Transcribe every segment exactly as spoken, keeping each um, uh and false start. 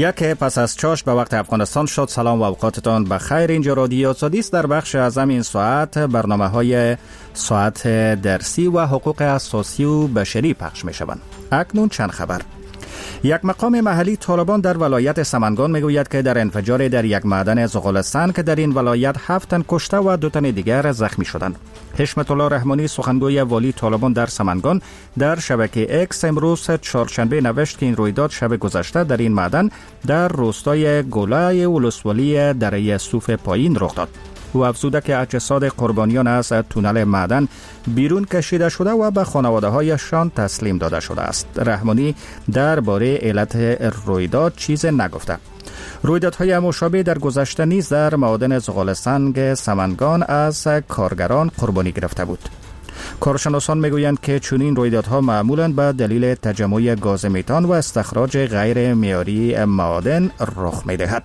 یک پس از چاش به وقت افغانستان شد. سلام و اوقاتتان بخیر. اینجا رادیو آزادی است. در بخش از این ساعت برنامه های ساعت درسی و حقوق اساسی و بشری پخش می شوند. اکنون چند خبر. یک مقام محلی طالبان در ولایت سمنگان میگوید که در انفجار در یک معدن زغالستان که در این ولایت هفت تن کشته و دو تن دیگر زخمی شدند. حشمت الله رحمانی سخنگوی والی طالبان در سمنگان در شبکه اکس امروز چهارشنبه نوشت که این رویداد شب گذشته در این معدن در روستای گولای ولسوالی دره صوف پایین رخ داد. او افزوده که اجساد قربانیان از تونل معدن بیرون کشیده شده و به خانواده‌هایشان تسلیم داده شده است. رحمانی درباره علت رویداد چیز نگفته. رویدادهای مشابه در گذشته نیز در معادن زغالسنگ سمنگان از کارگران قربانی گرفته بود. کارشناسان میگویند که چنین رویدادها معمولاً به دلیل تجمع گاز متان و استخراج غیر معیاری معادن رخ می‌دهد.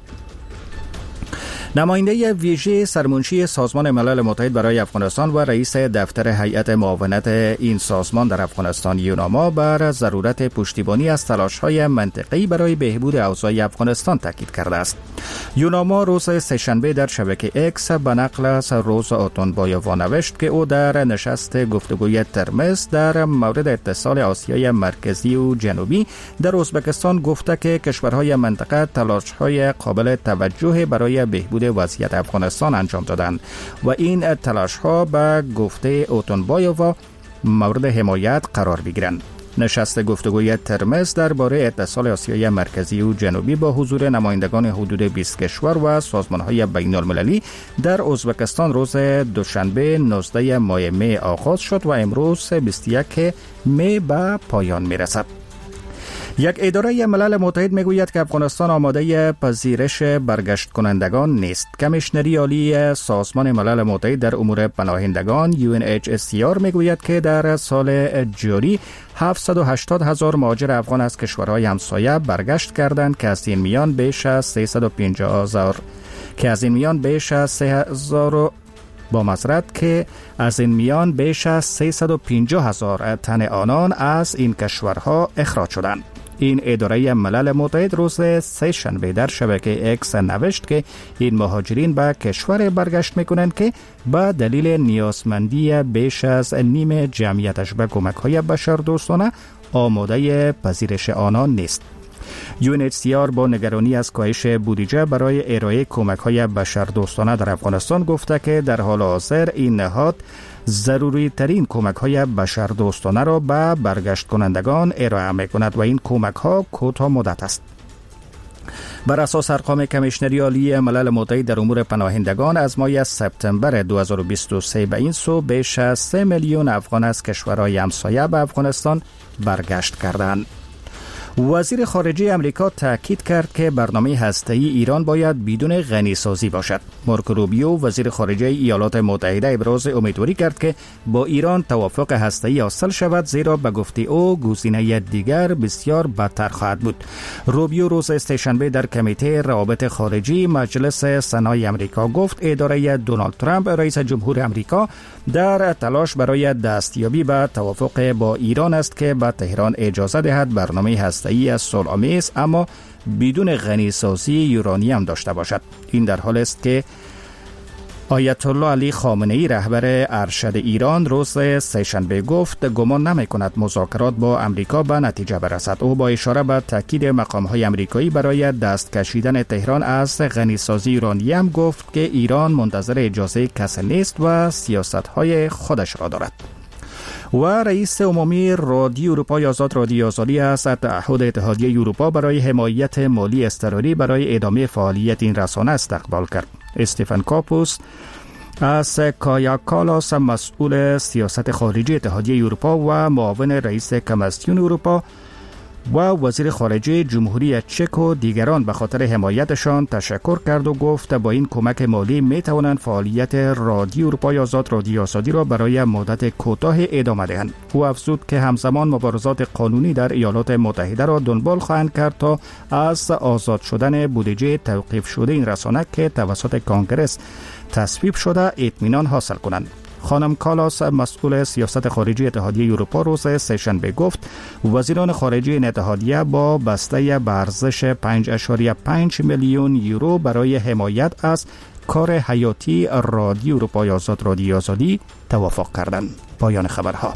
نماینده ویژه سرمنشی سازمان ملل متحد برای افغانستان و رئیس دفتر هیئت معاونت این سازمان در افغانستان یوناما بر ضرورت پشتیبانی از تلاش‌های منطقه‌ای برای بهبود اوضاع افغانستان تاکید کرده است. یوناما روز سه‌شنبه در شبکه اکس به نقل از روز اتونبایووا نوشت که او در نشست گفتگوی ترمز در مورد اتصال آسیای مرکزی و جنوبی در ازبکستان گفته که کشورهای منطقه تلاش‌های قابل توجه برای بهبود وضعیت افغانستان انجام دادند و این تلاش‌ها به گفته اتونبایووا مورد حمایت قرار بگیرند. نشست گفتگوی ترمز درباره اتصال آسیای مرکزی و جنوبی با حضور نمایندگان حدود بیست کشور و سازمان‌های بین‌المللی در ازبکستان روز دوشنبه نوزده ماه می آغاز شد و امروز بیست و یک می به پایان می‌رسد. یک اداره ملل متحد میگوید که افغانستان آماده پذیرش برگشت کنندگان نیست. کمیشنری عالی سازمان ملل متحد در امور پناهندگان یو ان اچ سی آر میگوید که در سال جاری هفتصد و هشتاد هزار مهاجر افغان از کشورهای همسایه برگشت کردند که از این میان بیش از سیصد و پنجاه هزار که از این میان بیش از سه هزار با معذرت که از این میان بیش از سیصد و پنجاه هزار تن آنان از این کشورها اخراج شدند. این اداره ملل متحد روز سه شنبه در شبکه اکس نوشت که این مهاجرین به کشور برگشت میکنند که به دلیل نیازمندی بیش از نیم جمعیتش به کمک‌های بشردوستانه آماده پذیرش آنان نیست. یو ان اچ سی آر با نگرانی از کاهش بودجه برای ارائه کمک‌های بشردوستانه در افغانستان گفته که در حال حاضر این نهاد ضروری ترین کمک‌های بشردوستانه را به برگشت کنندگان ارائه می‌کند و این کمک‌ها کوتاه مدت است. بر اساس ارقام کمیشنری عالی ملل متحد در امور پناهندگان از ماه سپتامبر دو هزار و بیست و سه به این سو بیش از سه میلیون افغان از کشورهای همسایه به افغانستان برگشت کردند. وزیر خارجه امریکا تاکید کرد که برنامه هسته‌ای ایران باید بدون غنیسازی باشد. مارکو روبیو وزیر خارجه ایالات متحده ابراز امیدواری کرد که با ایران توافق هسته‌ای حاصل شود، زیرا به گفته او گزینه دیگر بسیار بدتر خواهد بود. روبیو روز سه‌شنبه در کمیته روابط خارجی مجلس سنای امریکا گفت اداره دونالد ترامپ رئیس جمهور امریکا در تلاش برای دستیابی به توافق با ایران است که به تهران اجازه دهد برنامه هسته‌ای از صلح‌آمیز اما بدون غنیسازی یورانیم داشته باشد. این در حالی است که آیت الله علی خامنه‌ای رهبر ارشد ایران روز سه‌شنبه گفت گمان نمی‌کند مذاکرات با امریکا به نتیجه برسد. او با اشاره به تاکید مقام‌های امریکایی برای دست کشیدن تهران از غنیسازی یورانیم گفت که ایران منتظر اجازه کسی نیست و سیاست‌های خودش را دارد. و رئیس عمومی رادیو اروپای آزاد رادیو آزادی از تعهد اتحادیه اروپا برای حمایت مالی اضطراری برای ادامه فعالیت این رسانه استقبال کرد. استفان کاپوس از کایا کالاس مسئول سیاست خارجی اتحادیه اروپا و معاون رئیس کمیسیون اروپا و وزیر خارجه جمهوری چک و دیگران به خاطر حمایتشان تشکر کرد و گفت با این کمک مالی می توانند فعالیت رادیو اروپای آزاد رادیو آزادی را برای مدت کوتاه ادامه دهند. او افزود که همزمان مبارزات قانونی در ایالات متحده را دنبال خواهند کرد تا از آزاد شدن بودجه توقیف شده این رسانه که توسط کانگرس تصویب شده اطمینان حاصل کنند. خانم کالاس مسئول سیاست خارجی اتحادیه اروپا روز سه‌شنبه گفت وزیران خارجه این اتحادیه با بسته ارزش پنج ممیز پنج میلیون یورو برای حمایت از کار حیاتی رادیو اروپای آزاد رادیو آزادی توافق کردند. پایان خبرها.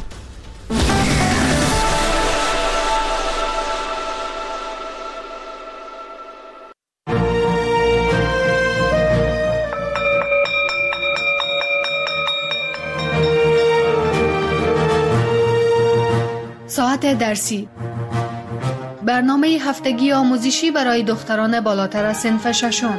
ساعت درسی، برنامه هفتگی آموزشی برای دختران بالاتر از صنف ششم.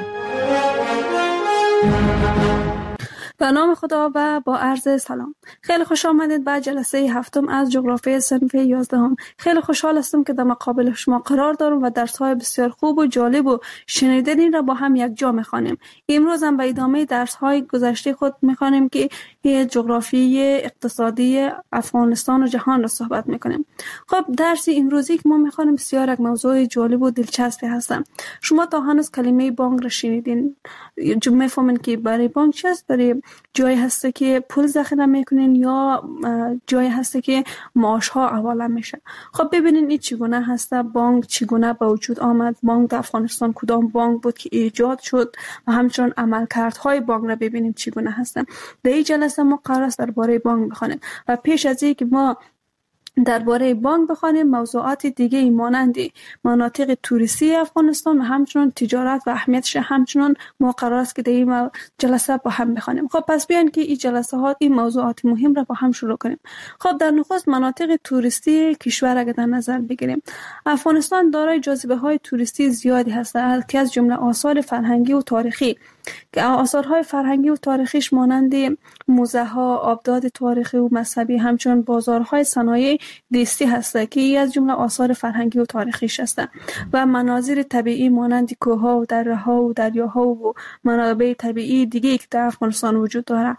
به نام خدا و با عرض سلام. خیلی خوش آمدید به جلسه هفتم از جغرافی صنف یازدهم. خیلی خوشحال هستم که در مقابل شما قرار دارم و درس‌های بسیار خوب و جالب و شنیدنی را با هم یک جا می‌خوانیم. امروز هم به ادامه درس‌های گذشته خود می‌خوانیم که جغرافی اقتصادی افغانستان و جهان را صحبت می‌کنیم. خب درس امروزی که ما می‌خوانیم بسیار یک موضوع جالب و دلچسبی هستند. شما تا هنوز کلمه بانک را شنیدین. جمله فهمین که برای بانک چی است؟ برای جایی هسته که پول ذخیره میکنین یا جایی هسته که معاش ها حواله میشه. خب ببینین این چگونه هسته، بانک چگونه به وجود آمد، بانک در افغانستان کدام بانک بود که ایجاد شد و همچنین عملکردهای بانک را ببینیم چگونه هسته. در این جلسه ما قرار است درباره بانک بخوانیم و پیش از اینکه ما درباره بانک بخوانیم موضوعات دیگه مانند مناطق توریستی افغانستان و همچنین تجارت و اهمیتش همچنین ما قرار است که در این جلسه با هم بخوانیم. خب پس بیاین که این جلسه ها این موضوعات مهم را با هم شروع کنیم. خب در نخست مناطق توریستی کشور اگر در نظر بگیریم، افغانستان دارای جاذبه های توریستی زیادی هست که از جمله آثار فرهنگی و تاریخی که آثارهای فرهنگی و تاریخیش مانند موزه ها، آبداد تاریخی و مذهبی، همچنین بازارهای صنایع دستی هست که از جمله آثار فرهنگی و تاریخیش هستند و مناظر طبیعی مانند کوه‌ها و دره‌ها و دریاها و منابع طبیعی دیگه که در افغانستان وجود داره.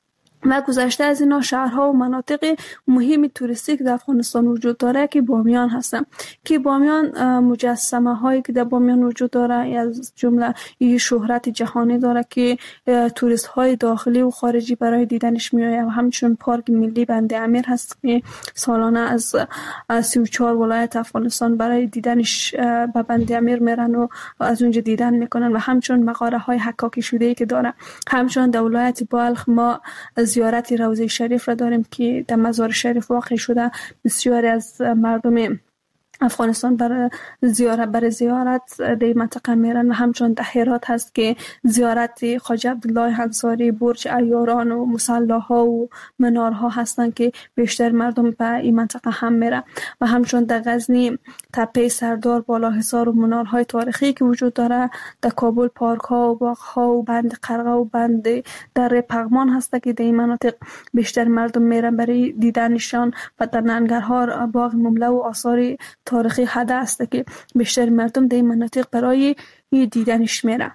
و گذشته از اینا شهرها و مناطق مهم توریستی که در افغانستان وجود داره که بامیان هستن که بامیان مجسمه هایی که در بامیان وجود داره از جمله این شهرت جهانی داره که توریست های داخلی و خارجی برای دیدنش میآیند و همچنین پارک ملی بند امیر هست که سالانه از سی و چهار ولایت افغانستان برای دیدنش به بند امیر میرن و از اونجا دیدن میکنن و همچنین مغاره های حکاکی شده که داره. همچنین در ولایت بلخ ما زیارت روضه شریف را داریم که در مزار شریف واقع شده. بسیاری از مردم افغانستان برای زیارت برای زیارت در منطقه میرن و همچنین در هرات هست که زیارت خواجه عبدالله انصاری، برج عیاران و مصلاها و منارها هستند که بیشتر مردم به این منطقه هم میرن و همچنین در غزنی تپه سردار، بالاحصار و منارهای تاریخی که وجود داره. در کابل پارک ها و باغ ها و بند قرغه و بند دره پغمان هست که در این مناطق بیشتر مردم میرن برای دیدنشان و در ننگرهار باغ ممله و آثار تاریخی حده است که بیشتر مردم در این مناطق برای دیدنش میرن.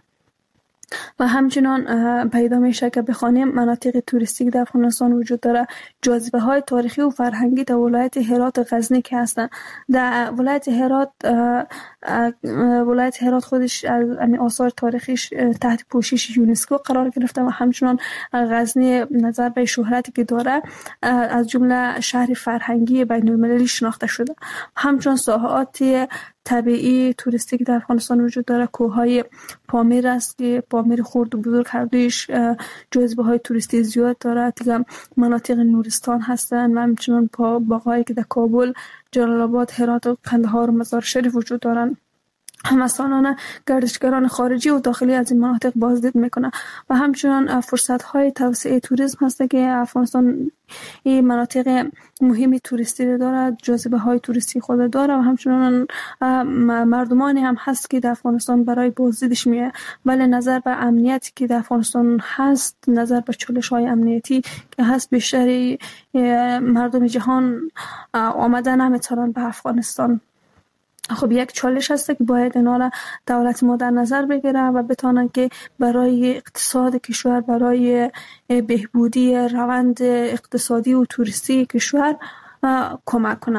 و همچنان پیدا میشه که بخوانیم مناطق توریستی در افغانستان وجود داره. جاذبه های تاریخی و فرهنگی در ولایت هرات و غزنی که هستن. در ولایت هرات ولایت هرات خودش از آثار تاریخیش تحت پوشش یونسکو قرار گرفته و همچنان غزنی نظر به شهرتی که داره از جمله شهر فرهنگی بین المللی شناخته شده. همچنان ساحات طبیعی توریستی که در افغانستان وجود داره کوههای پامیر است که پامیر خرد و بزرگ هر دویش جاذبه های توریستی زیاد داره. دیگه مناطق نورستان هستن و همچنان باغایی که در کابل، جلال آباد، هرات و قندهار و مزار شریف وجود دارن. همه سالانه گردشگران خارجی و داخلی از این مناطق بازدید میکنه و همچنان فرصت های توسعه توریسم هست که افغانستان این مناطق مهمی توریستی داره، جاذبه های توریستی خود داره و همچنان مردمانی هم هست که در افغانستان برای بازدیدش میه. ولی نظر به امنیتی که در افغانستان هست، نظر به چالش های امنیتی که هست، بیشتری مردم جهان آمدن نمیتونن به افغانستان. خب یک چالش هست که باید اینا را دولت ما در نظر بگیره و بتونن که برای اقتصاد کشور، برای بهبودی روند اقتصادی و توریستی کشور کمک کنن.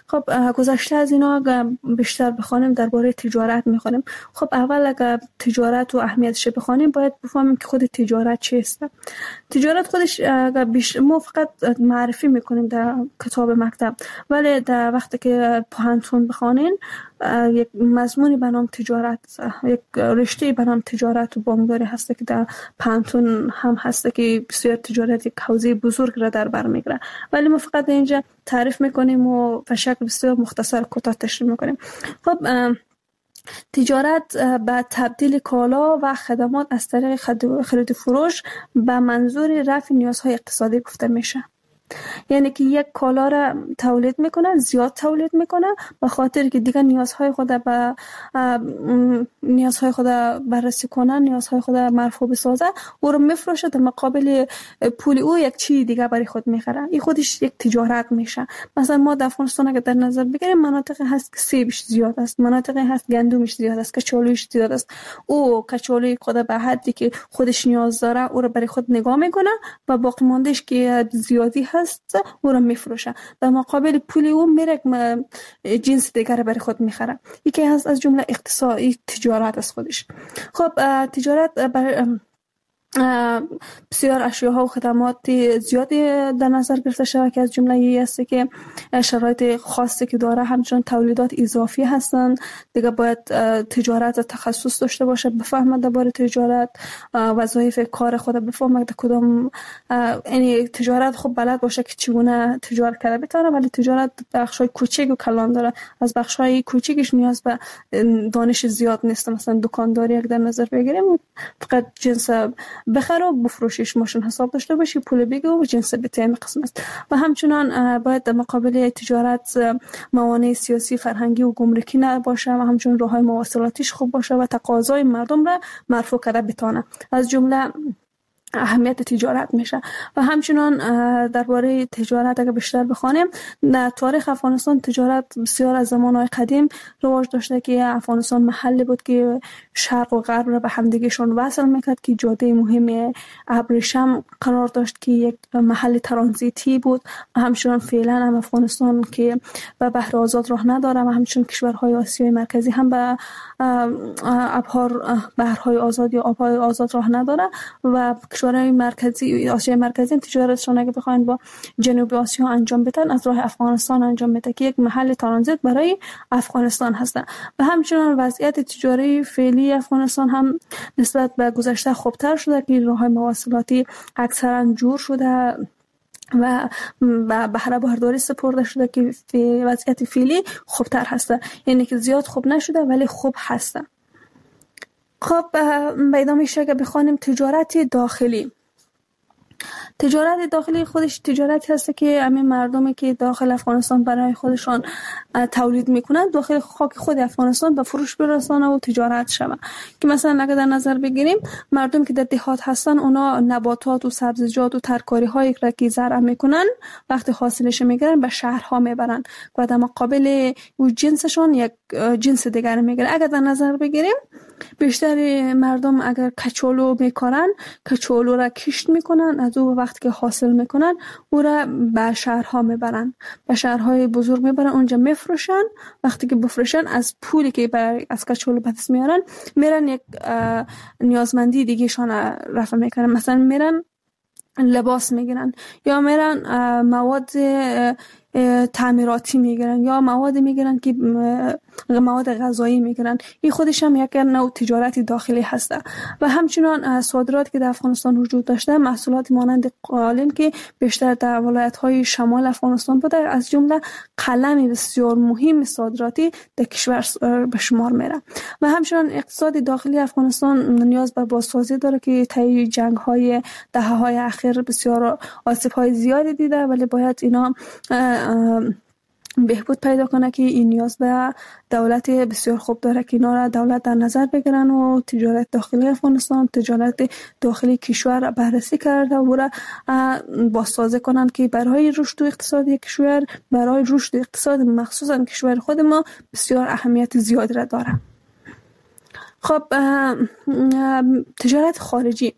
خب گذشته از اینا بیشتر بخوانیم درباره تجارت میخوانیم. خب اول اگر تجارت و اهمیتش بخوانیم باید بفهمیم که خود تجارت چیست. تجارت خودش اگر بیش... ما فقط معرفی میکنیم در کتاب مکتب، ولی در وقتی که پوهنتون بخوانین یک مضمونی به نام تجارت، یک رشته به نام تجارت و بانکداری هست که در پوهنتون هم هست که بسیار تجارت یک حوزه بزرگ را در بر میگیره، ولی ما فقط اینجا تعریف میکنیم و به شکل بسیار مختصر کوتاه تشریح میکنیم. خب تجارت به تبدیل کالا و خدمات از طریق خرید و فروش به منظور رفع نیازهای اقتصادی گفته میشه. یعنی که یک کالا را تولید میکنه، زیاد تولید میکنه به خاطر که دیگه نیازهای خود به نیازهای خود بررسی کنه، نیازهای خود مرفوع بسازه، او رو میفروشه، در مقابل پول او یک چیز دیگه برای خود میخره. این خودش یک تجارت میشه. مثلا ما در افغانستان اگه در نظر بگیریم مناطقی هست که سیبش زیاد است، مناطقی هست گندمش زیاد است، کچالویش زیاد است. او کچالوی خود به حدی که خودش نیاز داره او رو برای خود نگاه میکنه و باقی ماندهش که زیادی هست او را میفروشه، در مقابل پول او میره جنس دیگر برای خود میخره. یکی هست از جمله اقتصادی تجارت از خودش. خب تجارت بر بسیار اشیاء و خدمات زیادی در نظر گرفته شده که از جمله ای است که شرایط خاصی که داره، همچنین تولیدات اضافی هستند. دیگه باید تجارت تخصص داشته باشه، بفهمه درباره تجارت، وظایف کار خود بفهمه کدام، یعنی تجارت خب بلد باشه که چگونه تجارت کرده بتونه، ولی تجارت بخشای کوچیک و کلان داره. از بخشای کوچیکش نیاز به دانش زیاد نیست. مثلا دکانداری اگه در نظر بگیریم فقط جنس بخره و بفروشیش ماشین حساب داشته باشی، پول بگی و جنس بتیم قسم است. و همچنان باید در مقابل تجارت موانع سیاسی، فرهنگی و گمرکی نباشه و همچنان راههای مواصلاتیش خوب باشه و تقاضای مردم را مرفوع کرده بتونه. از جمله اهمیت تجارت میشه. و همچنان درباره تجارت اگه بیشتر بخوانیم، در تاریخ افغانستان تجارت بسیار از زمانهای قدیم رواج داشته که افغانستان محلی بود که شرق و غرب را به همدیگهشون وصل میکرد، که جاده مهم ابریشم قرار داشت که یک محل ترانزیتی بود. و همچنان فعلا هم افغانستان که به بحر آزاد راه نداره و همچنان کشورهای آسیای مرکزی هم به ابحار بحرهای آزاد یا آبهای آزاد راه نداره و کشورهای مرکزی آسیای مرکزی تجارتشون اگه بخواین با جنوب آسیا انجام بدن از راه افغانستان انجام میده که یک محل ترانزیت برای افغانستان هست. و همچنان وضعیت تجاری فعلی افغانستان هم نسبت به گذشته خوبتر شده که راههای مواصلاتی اکثرا جور شده و بهره برداری سپرده شده که وضعیت فعلی خوبتر هست. یعنی که زیاد خوب نشده ولی خوب هست. خب به ادامه شکل بخوانیم تجارت داخلی. تجارت داخلی خودش تجارتی هست که همین مردمی که داخل افغانستان برای خودشان تولید میکنن داخل خاک خود افغانستان به فروش برسانه و تجارت شود. که مثلا اگر در نظر بگیریم مردم که در دهات هستن اونا نباتات و سبزیجات و ترکاری هایی که زرع میکنن وقتی حاصلش میگیرن به شهرها میبرن و در مقابل او جنسشون یک جنس دیگر میگیرن. اگر در نظر بگیریم بیشتر مردم اگر کچالو میکارن کچالو را کشت میکنن، از او وقتی که حاصل میکنن او را به شهرها میبرن، به شهرهای بزرگ میبرن، اونجا میفروشن. وقتی که بفروشن از پولی که برای از کچالو به دست میارن میرن یک نیازمندی دیگه شان رفع میکنن. مثلا میرن لباس میگیرن یا میرن مواد تعمیراتی میگیرن یا مواد میگیرن که مواد غذایی میگیرن. این خودش هم یک نوع تجارت داخلی هست. و همچنان صادرات که در افغانستان وجود داشته محصولات مانند قالین که بیشتر در ولایت‌های شمال افغانستان بوده، از جمله قلم بسیار مهم صادراتی در کشور به شمار میره. و همچنان اقتصاد داخلی افغانستان نیاز به بازسازی داره که طی جنگ‌های دهه‌های اخیر بسیار آسیب‌های زیادی دیده، ولی باید اینا بهبود پیدا کنه که این نیاز به دولت بسیار خوب داره که اینا را دولت در نظر بگیرن و تجارت داخلی افغانستان، تجارت داخلی کشور بررسی کرده و را بازسازی کنن که برای رشد اقتصادی کشور، برای رشد اقتصاد مخصوصا کشور خود ما بسیار اهمیت زیادی را داره. خب تجارت خارجی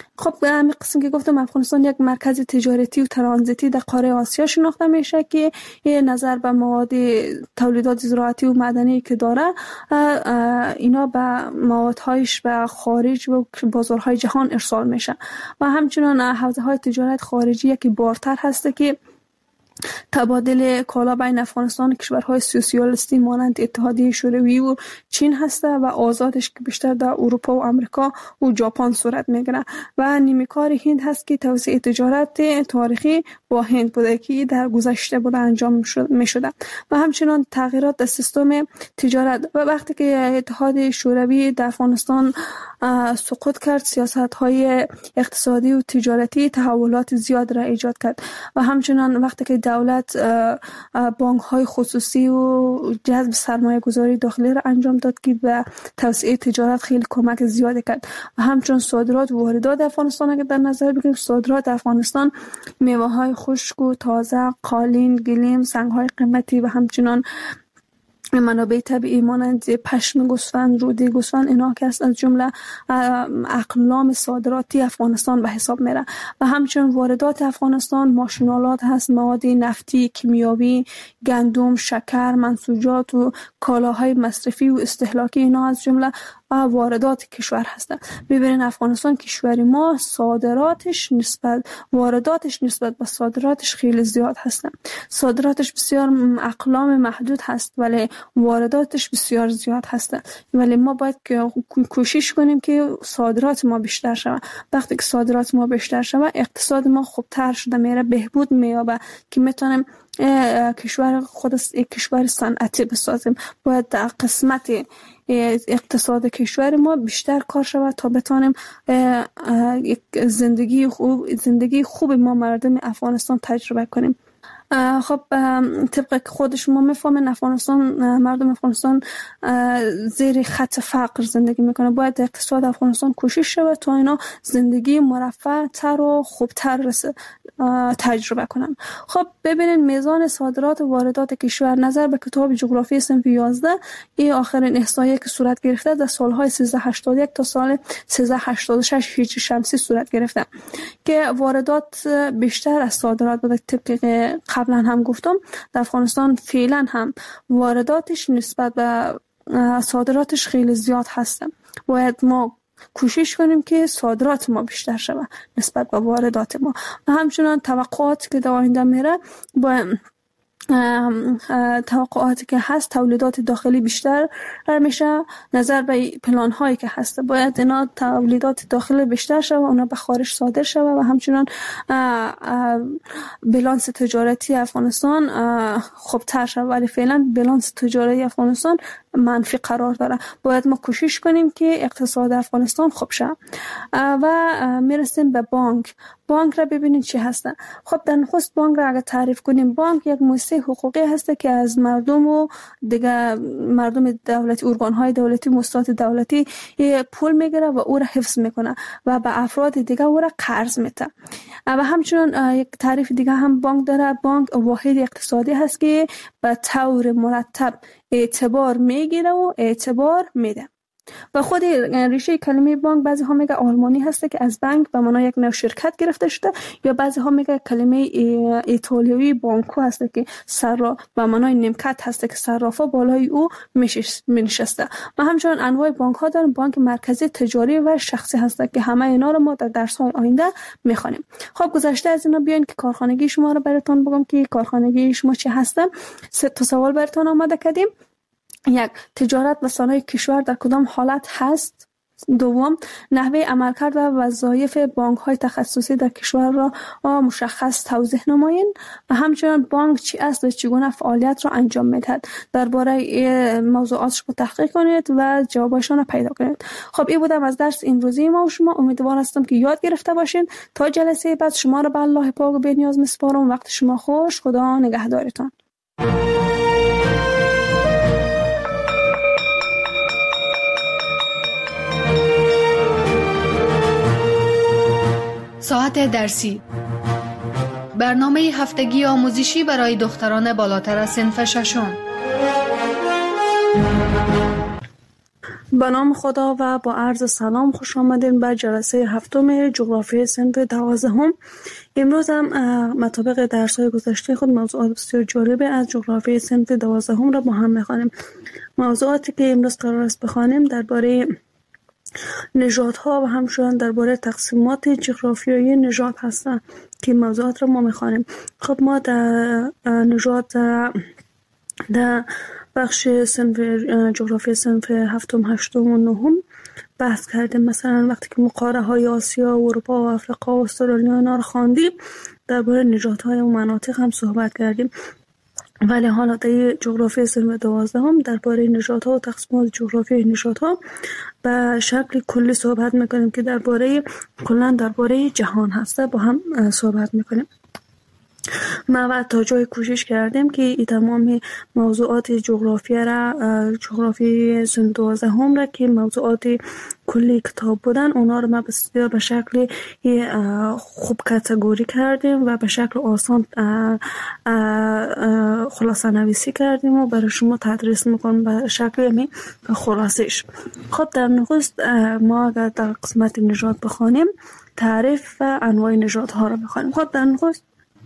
خب همین قسم که گفتم افغانستان یک مرکز تجارتی و ترانزیتی در قاره آسیا شناخته میشه که یه نظر به مواد تولیدات زراعتی و مدنی که داره اینا به موادهایش به خارج و بازارهای جهان ارسال میشه و همچنان حوزه های تجارت خارجی که بارتر هسته که تبادل کالا بین افغانستان و کشورهای سوسیالیستی مانند اتحادیه شوروی و چین هسته و آزادش که بیشتر در اروپا و آمریکا و ژاپن صورت میگیره و نیمه‌کار هند هست که توسعه تجارت تاریخی با هند بوده که در گذشته بوده انجام میشده و همچنان تغییرات در سیستم تجارت و وقتی که اتحاد شوروی در افغانستان سقوط کرد سیاست‌های اقتصادی و تجارتی تحولات زیاد را ایجاد کرد و همچنان وقتی که دولت بانک‌های خصوصی و جذب سرمایه‌گذاری داخلی را انجام داد که به توسعه تجارت خیلی کمک زیاد کرد و همچنان صادرات و واردات افغانستان اگر در نظر بگیریم صادرات افغانستان میوه‌های خشک و تازه قالین گلیم سنگ‌های قیمتی و همچنان منابع طبیعی مانند پشم گوسفند روده گوسفند اینا که از جمله اقلام صادراتی افغانستان به حساب میره و همچنین واردات افغانستان ماشینالات هست مواد نفتی کیمیاوی گندم شکر منسوجات و کالاهای مصرفی و استهلاکی اینا از جمله واردات کشور هستند. ببینید افغانستان کشور ما صادراتش نسبت وارداتش نسبت به صادراتش خیلی زیاد هستند. صادراتش بسیار اقلام محدود هست ولی وارداتش بسیار زیاد هستند. ولی ما باید کوشش کنیم که صادرات ما بیشتر شود. وقتی که صادرات ما بیشتر شود اقتصاد ما خوبتر شده میره بهبود مییابه که میتونیم کشور خود کشور صنعتی بسازیم. باید در قسمت اقتصاد کشور ما بیشتر کار شود تا بتانیم زندگی خوب زندگی خوب ما مردم افغانستان تجربه کنیم. خب طبق خود شما میفهمین افغانستان مردم افغانستان زیر خط فقر زندگی میکنه. باید اقتصاد افغانستان کوشش شود تا اینا زندگی مرفه تر و خوبتر تجربه کنن. خب ببینین میزان صادرات و واردات کشور نظر به کتاب جغرافی صنف یازده این آخرین احصایه که صورت گرفته در سالهای سیزده هشتاد و یک تا سال سیزده هشتاد و شش هجری شمسی صورت گرفته که واردات بیشتر از صادرات بوده. طبق قبلا هم گفتم در افغانستان فعلا هم وارداتش نسبت به صادراتش خیلی زیاد هست. باید ما کوشش کنیم که صادرات ما بیشتر شود نسبت به واردات ما و همچنان توقعات که در آینده میره با توقعاتی که هست تولیدات داخلی بیشتر میشه نظر به پلان هایی که هست. باید اینا تولیدات داخلی بیشتر شود اونا به خارج صادر شود و همچنان بالانس تجارتی افغانستان خوبتر شود ولی فعلا بالانس تجارتی افغانستان منفی قرار داره. باید ما کوشش کنیم که اقتصاد افغانستان خوب شه و میرسیم به بانک. بانک را ببینید چی هستن. خب در نخست بانک را اگر تعریف کنیم بانک یک مؤسسه حقوقی هست که از مردم و دیگه مردم دولتی ارگان های دولتی مؤسسات دولتی پول میگیره و او را حفظ میکنه و به افراد دیگه او را قرض میده. و همچنین یک تعریف دیگه هم بانک داره. بانک واحد اقتصادی هست که به طور مرتب اعتبار میگیره و اعتبار میده. و خود ریشه کلمه بانک بعضی ها میگه آلمانی هسته که از بانک به معنای یک نوع شرکت گرفته شده یا بعضی ها میگه کلمه ایتالیایی بانکو هسته که سر به معنای نیمکت هسته که صرافا بالای او میشسته. و همچنین انواع بانک ها دارن. بانک مرکزی تجاری و شخصی هسته که همه اینا رو ما در درس های آینده میخوانیم. خب گذشته از اینا بیاین که کارخانگی شما رو براتون بگم که کارخانگی شما چی هستن. سه تا سوال براتون آماده کردیم. یک تجارت و صنایع کشور در کدام حالت هست؟ دوم نحوه عملکرد و وظایف بانک های تخصصی در کشور را مشخص توضیح نمایید و همچنین بانک چی است و چگونه فعالیت را انجام میدهد. درباره موضوعاتش رو تحقیق کنید و جوابشون رو پیدا کنید. خب این بودم از درس امروزی ما و شما. امیدوار هستم که یاد گرفته باشین. تا جلسه بعد شما رو به الله پاک و بی‌نیاز میسپارم. وقت شما خوش. خدا نگهدارتان. ساعت درسی برنامه هفتگی آموزشی برای دختران بالاتر از صنف ششم. به نام خدا و با عرض سلام، خوش آمدین به جلسه هفتم جغرافی صنف دوازدهم. امروز هم مطابق درس‌های گذشته خود موضوعات بسیار جالب از جغرافی صنف دوازدهم را با هم می‌خوانیم. موضوعاتی که امروز قرار است بخوانیم درباره نژادها و همچنین درباره تقسیمات جغرافیایی نژاد هستند که موضوعات را ما می‌خوانیم. خب ما در نژاد در بخش صنف جغرافی صنف هفتم، هشتم و نهم بحث کردیم. مثلا وقتی که مقاره های آسیا و اروپا و افریقا و استرالیا اینا رو خواندیم، درباره نژادهای و مناطق هم صحبت کردیم. ولی حالا در جغرافی صنف دوازدهم درباره نژادها و تقسیمات جغرافی نژادها به شکل کلی صحبت میکنیم که درباره کلا درباره جهان هسته با هم صحبت میکنیم. ما تا جای کوشش کردیم که این تمام موضوعات جغرافی را جغرافی صنف دوازدهم را که موضوعات کلی کتاب بودن اونا رو ما بسیار به شکل خوب کاتگوری کردیم و به شکل آسان خلاصه نویسی کردیم و برای شما تدریس میکنم به شکل می خلاصش. خب در نخست ما اگر در قسمت نژاد بخوانیم تعریف و انواع نژادها را بخوانیم. خب در نخست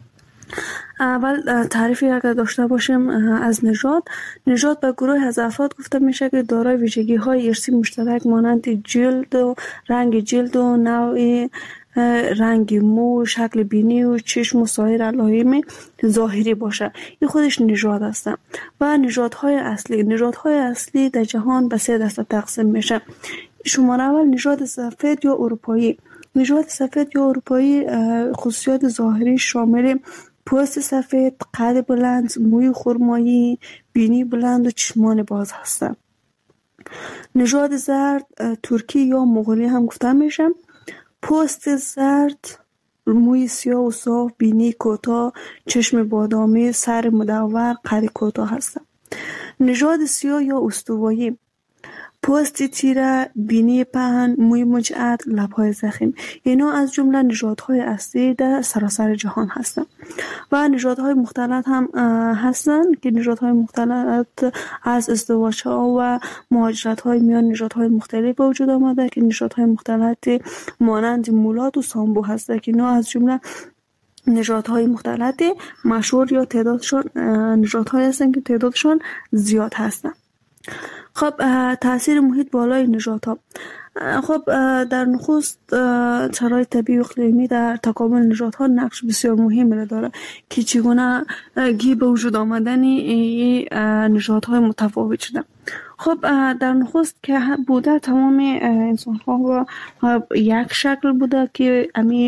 اول تعریفی اگر داشته باشیم از نژاد. نژاد به گروه از افراد گفته میشه که دارای ویژگی های ارثی مشترک مانند جلد و رنگ جلد و نوع رنگ مو، شکل بینی و چشم و سایر علائم ظاهری باشه. این خودش نژاد است. و نژادهای اصلی نژادهای اصلی در جهان به سه دسته تقسیم میشه. شماره اول نژاد سفید یا اروپایی. نژاد سفید یا اروپایی خصوصیات ظاهری شامل پوست سفید، قد بلند، موی خرمایی، بینی بلند و چشمان باز هستند. نژاد زرد ترکی یا مغولی هم گفته میشه. پوست زرد، موی سیاه و صاف، بینی کوتاه، چشم بادامی، سر مدور، قد کوتاه هستند. نژاد سیاه یا استوایی پوست تیره، بینی پهن، موی مجعد، لب‌های ضخیم. اینا از جمله نژادهای اصلی در سراسر جهان هستند. و نژادهای مختلط هم هستند که نژادهای مختلط از ازدواج‌ها و مهاجرت‌های میان نژادهای مختلف به وجود آمده که نژادهای مختلط مانند مولاد و سامبو هستند که اینا از جمله نژادهای مختلط مشهور یا تعدادشون نژادهای هستند که تعدادشون زیاد هستند. خب تاثیر محیط بالای نژادها. خب در نخست شرایط طبیعی و اقلیمی در تکامل نژادها نقش بسیار مهمی را داره که چگونه گی به وجود آمدن نژادهای متفاوت شده. خب در نخست که بوده تمام انسان ها یک شکل بوده که امی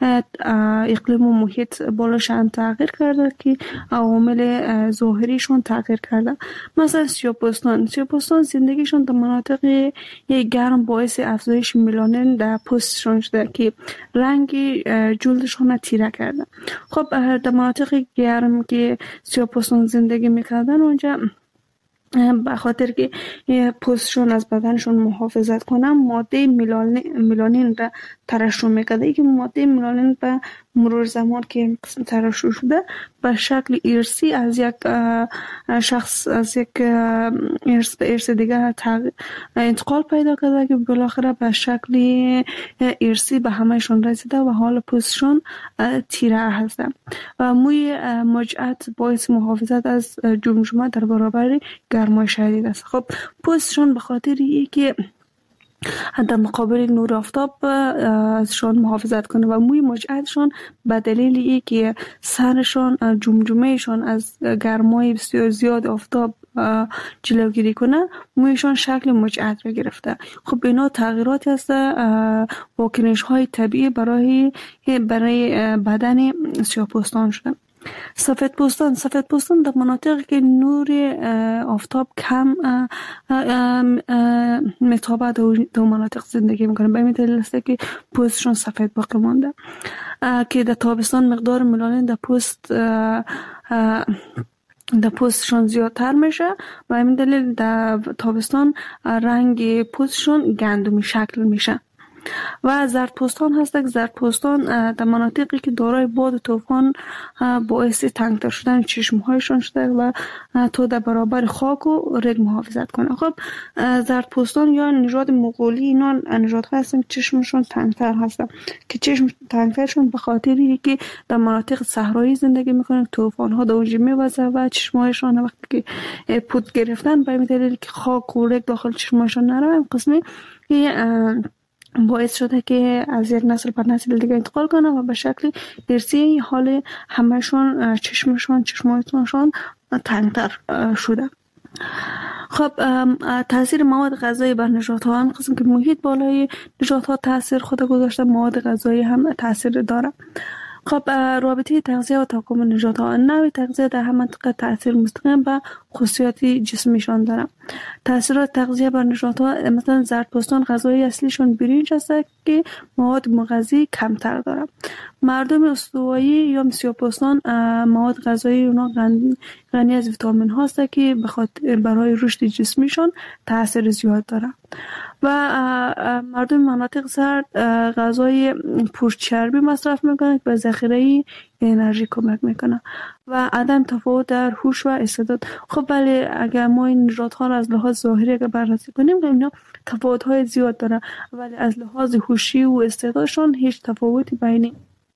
اقلیم و محیط بالاشان تغییر کرده که عوامل ظاهریشون تغییر کرده. مثلا سیاه‌پوستان سیاه‌پوستان زندگیشون در مناطق گرم باعث افزایش ملانین در پوستشون شده که رنگ جلدشون تیره کرده. خب در مناطق گرم که سیاه‌پوستان زندگی میکردن اونجا به خاطر که پوستشون از بدنشون محافظت کنن ماده ملانین را ترشح میکرده. که ماده ملانین به مرور زمان که قسم ترشح شده به شکل ارثی از یک شخص از یک ارث به ارث دیگر انتقال پیدا کرده که بالاخره به شکل ارثی به همهشون رسیده و حال پوستشون تیره هستند. و موی مجعد باعث محافظت از جمجمه در برابر گرمای شدید است. خب پوستشون به خاطر اینکه در مقابل نور آفتاب ازشان محافظت کنه و موی مجعدشان به دلیل ای که سرشان جمجمهشان از گرمای بسیار زیاد آفتاب جلوگیری کنه مویشان شکل مجعد را گرفته. خب اینا تغییراتی هست واکنش های طبیعی برای برای بدن سیاه‌پوستان شده. سفید پوستان سفید پوستان در مناطقی که نور آفتاب کم میتابه در مناطق زندگی میکنه. به این دلیل است که پوستشون سفید باقی مانده که در تابستان مقدار ملانین در پوست در پوستشون زیادتر میشه و همین دلیل در تابستان رنگ پوستشون گندمی شکل میشه. و زردپوستان هست که زردپوستان در مناطقی که دارای باد و طوفان باعث تنگتر شدن چشمهایشان شده و تا در برابر خاک و رگ محافظت کنه. خب زردپوستان یا نژاد مغولی اینا نژادها هستن که چشمشون تنگتر هستن که چشم تنگترشون به خاطری که در مناطق صحرایی زندگی میکنن، طوفان ها در اونجا میوزه و چشمهایشان وقتی که پود گرفتن به این دلیل که خاک و رگ داخل چشمهایشان نره، قسمی که باعث شده که از یک نسل به نسل دیگه انتقال کنه و به شکل ارثی حال همهشون چشمشون چشمهایشان تنگتر شده. خب تاثیر مواد غذایی بر نژادها، هم قسم که محیط بالای نژادها تاثیر خود گذاشته، مواد غذایی هم تاثیر داره. خب رابطه تغذیه و تحکم نژادها، نوع تغذیه در هر منطقه تاثیر مستقیم به خصوصیات جسمیشان داره. تاثیرات تغذیه بر نژادها، مثلا زردپوستان غذای اصلیشون برنج است که مواد مغذی کمتر داره. مردم استوایی یا سیاه‌پوستان مواد غذایی اونا غنی از ویتامین هاست که بخاطر برای رشد جسمیشون تاثیر زیاد داره. و مردم مناطق سرد غذای پرچربی مصرف میکنند که به ذخیره انرژی کمک میکنه و عدم تفاوت در هوش و استعداد. خب بله، اگر ما این نژادها را از لحاظ ظاهری اگر بررسی کنیم اینا تفاوت های زیاد داره، ولی از لحاظ هوشی و استعدادشون هیچ تفاوتی بین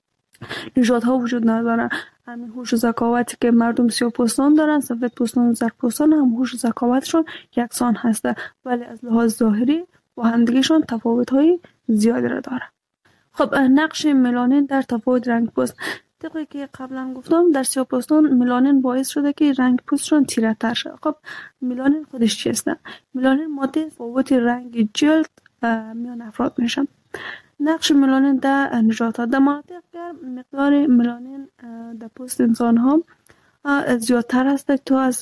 نژادها وجود نداره. همین هوش و ذکاوتی که مردم سیاه‌پوستان دارن، سفیدپوستان و زردپوستان هم هوش و ذکاوتشون یکسان هسته، ولی از لحاظ ظاهری با همدیگه‌شون تفاوت‌های زیادی را داره. خب نقش ملانین در تفاوت رنگ پوست، طبقی که قبلا گفتم در سیاه‌پوستان ملانین باعث شده که رنگ پوستشون تیره‌تر شه. خب ملانین خودش چیست؟ ملانین ماده تفاوت رنگ جلد میان افراد میشه. نقش ملانین در نژادها، در مناطق که مقدار ملانین در پوست انسان ها زیادتر است تا از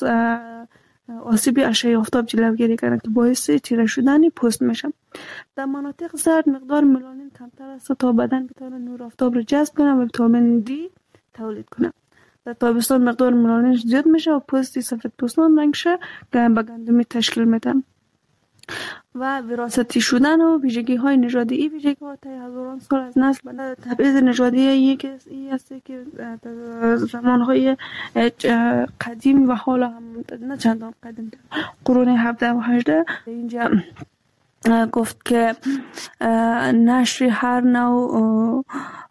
آسیب اشعه آفتاب جلوگیری کنند که باعث تیره شدن پوست میشه. در مناطق سرد مقدار ملانین کمتر است تا بدن بتونه نور آفتاب رو جذب کنه و ویتامین دی تولید کنه. در تابستان مقدار ملانین زیاد میشه و پوست سفیدپوستان رنگش به گندمی تشکیل میده. و وراثتی شدن و ویژگی های نژادی، این ویژگی ها تا هزاران سال از نسل به نسل تبعیض نژادی یکی است که زمان های قدیم و حالا هم نه چندان قدیم قرون هفده و هجده اینجا گفت که نشر هر نوع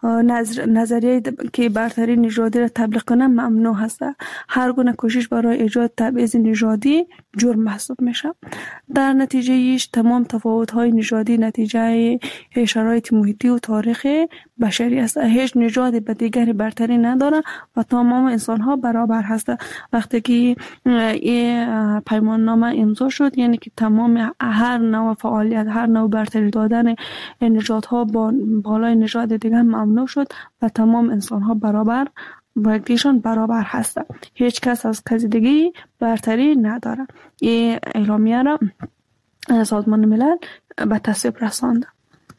نظریه که برتری نژادی را تبلیغ کنه ممنوع هست. هر گونه کوشش برای ایجاد تبعیض نژادی جرم محسوب میشه. در نتیجه ایش تمام تفاوت‌های نژادی نتیجه شرایط محیطی و تاریخ بشری است. هیچ نژادی به دیگری برتری نداره و تمام انسان‌ها برابر هست. وقتی که این پیمان نامه امضا شد، یعنی که تمام هر نوع فعالیت، هر نوع برتری دادن نژادها با بالای نژاد دیگر ممنوع شد و تمام انسان‌ها برابر و یکدیشان برابر هستند. هیچ کس از کسی دیگه برتری نداره. این اعلامیه را سازمان ملل به تصویب رسانده.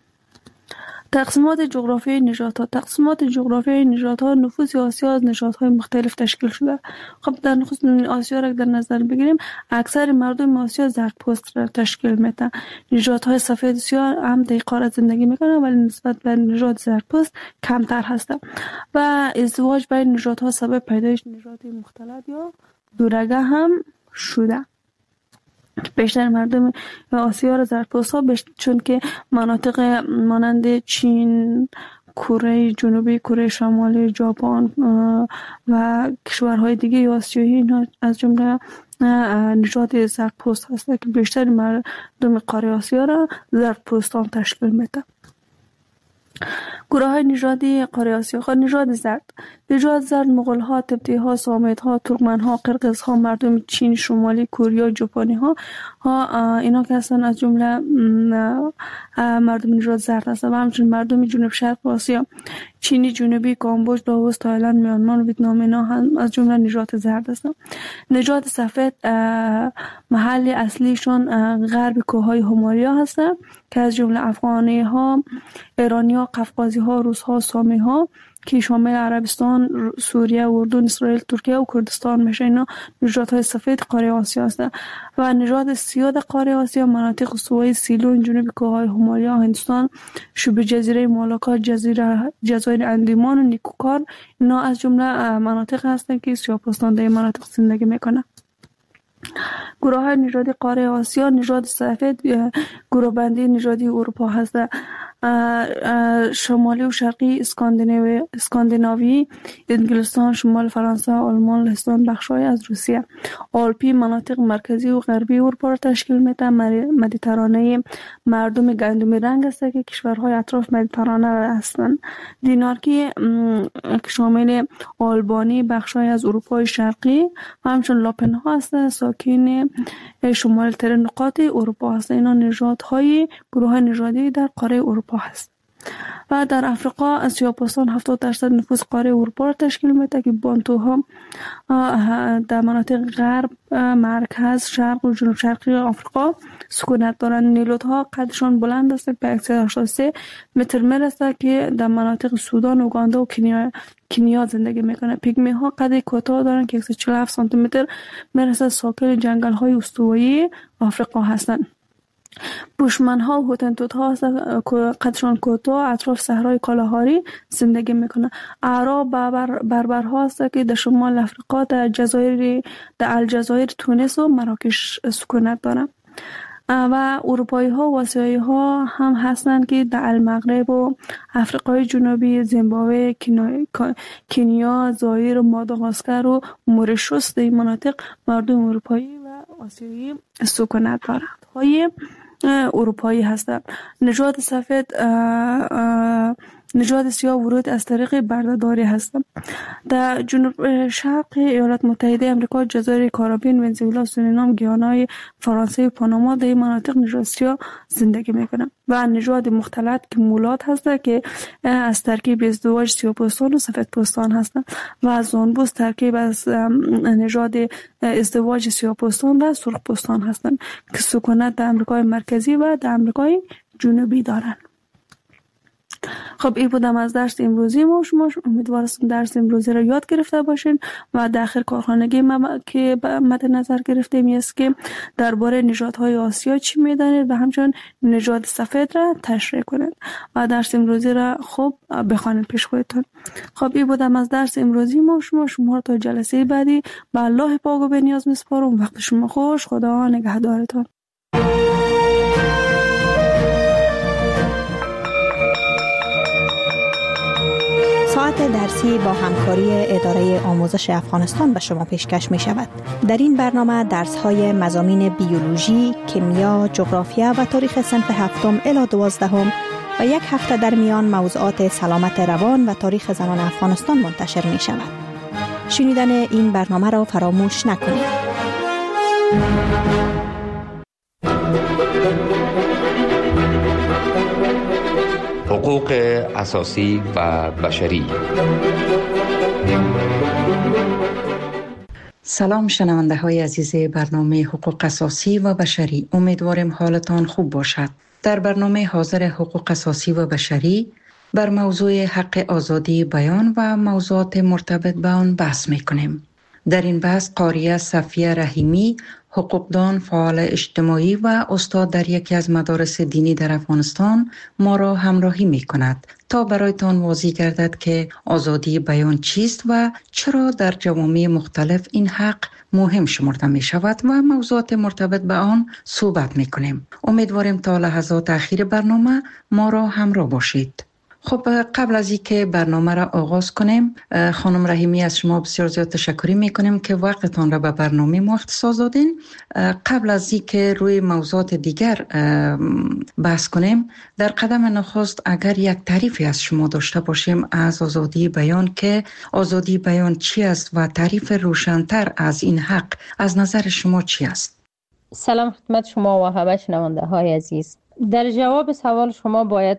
تقسیمات جغرافیایی نژادها. تقسیمات جغرافیایی نژادها، نفوس آسیا از نژادهای مختلف تشکیل شده. خب در نخست آسیا را در نظر بگیریم، اکثر مردم آسیا زردپوست را تشکیل میدن. نژادهای سفید سیاه هم در قاره زندگی میکنن ولی نسبت به نژاد زردپوست کمتر هستند و ازدواج بین نژادها سبب پیدایش نژادهای مختلف یا دورگه هم شده. بیشتر مردم آسیا را زردپوست ها چون که مناطق مانند چین، کره جنوبی، کره شمالی، ژاپن و کشورهای دیگه آسیایی اینا از جمله نژاد زردپوست هست که بیشتر مردم قاره آسیا را زردپوستان تشکیل میده. گروه های نژادی قاره آسیا. خود نژاد زرد، نژاد زرد مغول ها، تبتی ها، سامیت ها، ترکمن ها، قرقیز ها، مردم چین شمالی، کره، ژاپنی ها ها اینا که هستن از جمله مردم نژاد زرد هستند و همچنین مردم جنوب شرق آسیا. چینی جنوبی، کامبوج، لاوس، تایلند، میانمار، ویتنام اینا هم از جمله نژاد زرد هستند. نژاد سفید محل اصلیشون غرب کوههای همالیا هستند که از جمله افغانی ها، ایرانی ها، قفقازی ها، روس ها، سامی ها که شامل عربستان، سوریه، اردن، اسرائیل، ترکیه و کردستان میشه. اینا نژادهای سفید قاره آسیا هستند. و نژاد سیاه در قاره آسیا مناطق استوایی سیلون، جنوب کوههای همالیا، هندوستان، شبه جزیره مالاکا، جزیره جزایر اندیمان و نیکوکار، اینا از جمله مناطق هستند که سیاه‌پوستان در این مناطق زندگی میکنند. گروه های نژادی قاره آسیا، نژاد سفید گروه بندی نژادی اروپا هست. شمالی و شرقی اسکاندیناوی، اسکاندیناوی، انگلستان، شمال فرانسه، آلمان، لهستان، بخش‌های از روسیه. آلپی مناطق مرکزی و غربی اروپا را تشکیل میده. مدیترانه مردم گندمی رنگ است که کشورهای اطراف مدیترانه را هستند. دینارکی که شامل آلبانی، بخش‌های از اروپای شرقی و همچنین لاپن ها است، ساکن شمال ترین نقاط اروپا هست. اینا نژادهای گروه نژادی در قاره اروپا هست. و در افریقا سیاه‌پوستان هفتاد درصد نفوس قاره اروپا را تشکیل میده که بانتوها در مناطق غرب، مرکز، شرق و جنوب شرقی آفریقا سکونت دارند. نیلوت‌ها قدشان بلند است به صد و هشتاد و سه متر میرسه که در مناطق سودان، اوگاندا و کنیا کنیا زندگی میکنه. پیگمی ها قد کوتاه دارند که صد و چهل و هفت سانتی متر میرسه. ساکن جنگل های استوایی آفریقا هستند. بوشمن ها و هوتنتوت ها قدشان کوتاه اطراف صحرای کالاهاری زندگی میکنه. اعراب بربر بربر ها است که در شمال افریقا در جزایر در الجزایر، تونس و مراکش سکونت دارند. و اروپایی ها و آسیایی ها هم هستند که در المغرب و افریقای جنوبی، زیمبابوه، کنیا، زایر و ماداگاسکر و مورشوس در این مناطق مردم اروپایی و آسیایی سکونت دارند. های اروپایی هستند. نژاد سفید نژاد سیاه ورود از طریق بردهداری هستند. در جنوب شرق ایالات متحده آمریکا، جزایر کارائیب، ونزوئلا، سورینام، گیانا، فرانسه و پاناما در این مناطق نژاد سیاه زندگی میکنند. و نژاد مختلط که مولات هست که از ترکیب ازدواج سیاه‌پوستان و سفیدپوستان هستند. و زانبوس ترکیب از نژاد ازدواج سیاه‌پوستان و سرخپوستان هستند که سکونت در آمریکای مرکزی و در آمریکای جنوبی دارند. خب این بودم از درس امروزی ما. شما امیدوارم درس امروزی را یاد گرفته باشین و در آخر کارخانگی ما که مد نظر گرفتیم است که درباره نژادهای آسیا چی میدانید و همچنین نژاد سفید را تشریح کنید و درس امروزی را خوب بخوانید پیش خودتون. خب این بودم از درس امروزی ما. شما شما تا جلسه بعدی به الله پاک و بنیاز میسپارم. وقت شما خوش. خدا نگهدارتان. ساعت درسی با همکاری اداره آموزش افغانستان به شما پیشکش می شود. در این برنامه درس های مضامین بیولوژی، کیمیا، جغرافیا و تاریخ صنف هفتم الی دوازدهم و یک هفته در میان موضوعات سلامت روان و تاریخ زنان افغانستان منتشر می شود. شنیدن این برنامه را فراموش نکنید. حقوق اساسی و بشری. سلام شنونده های عزیز برنامه حقوق اساسی و بشری. امیدوارم حالتان خوب باشد. در برنامه حاضر حقوق اساسی و بشری بر موضوع حق آزادی بیان و موضوعات مرتبط به آن بحث میکنیم. در این بحث قاریه صفیه رحیمی، حقوقدان، فعال اجتماعی و استاد در یکی از مدارس دینی در افغانستان ما را همراهی می کند تا برایتان واضح گردد که آزادی بیان چیست و چرا در جوامع مختلف این حق مهم شمرده می شود و موضوعات مرتبط به آن صحبت می کنیم. امیدواریم تا لحظات اخیر برنامه ما را همراه باشید. خب قبل از اینکه برنامه را آغاز کنیم، خانم رحیمی از شما بسیار زیاد تشکر میکنیم که وقتتان را به برنامه ما اختصاص دادین. قبل از اینکه روی موضوعات دیگر بحث کنیم، در قدم نخست اگر یک تعریفی از شما داشته باشیم از آزادی بیان، که آزادی بیان چی است و تعریف روشن‌تر از این حق از نظر شما چی است؟ سلام خدمت شما و همه شنونده های عزیز. در جواب سوال شما باید گفت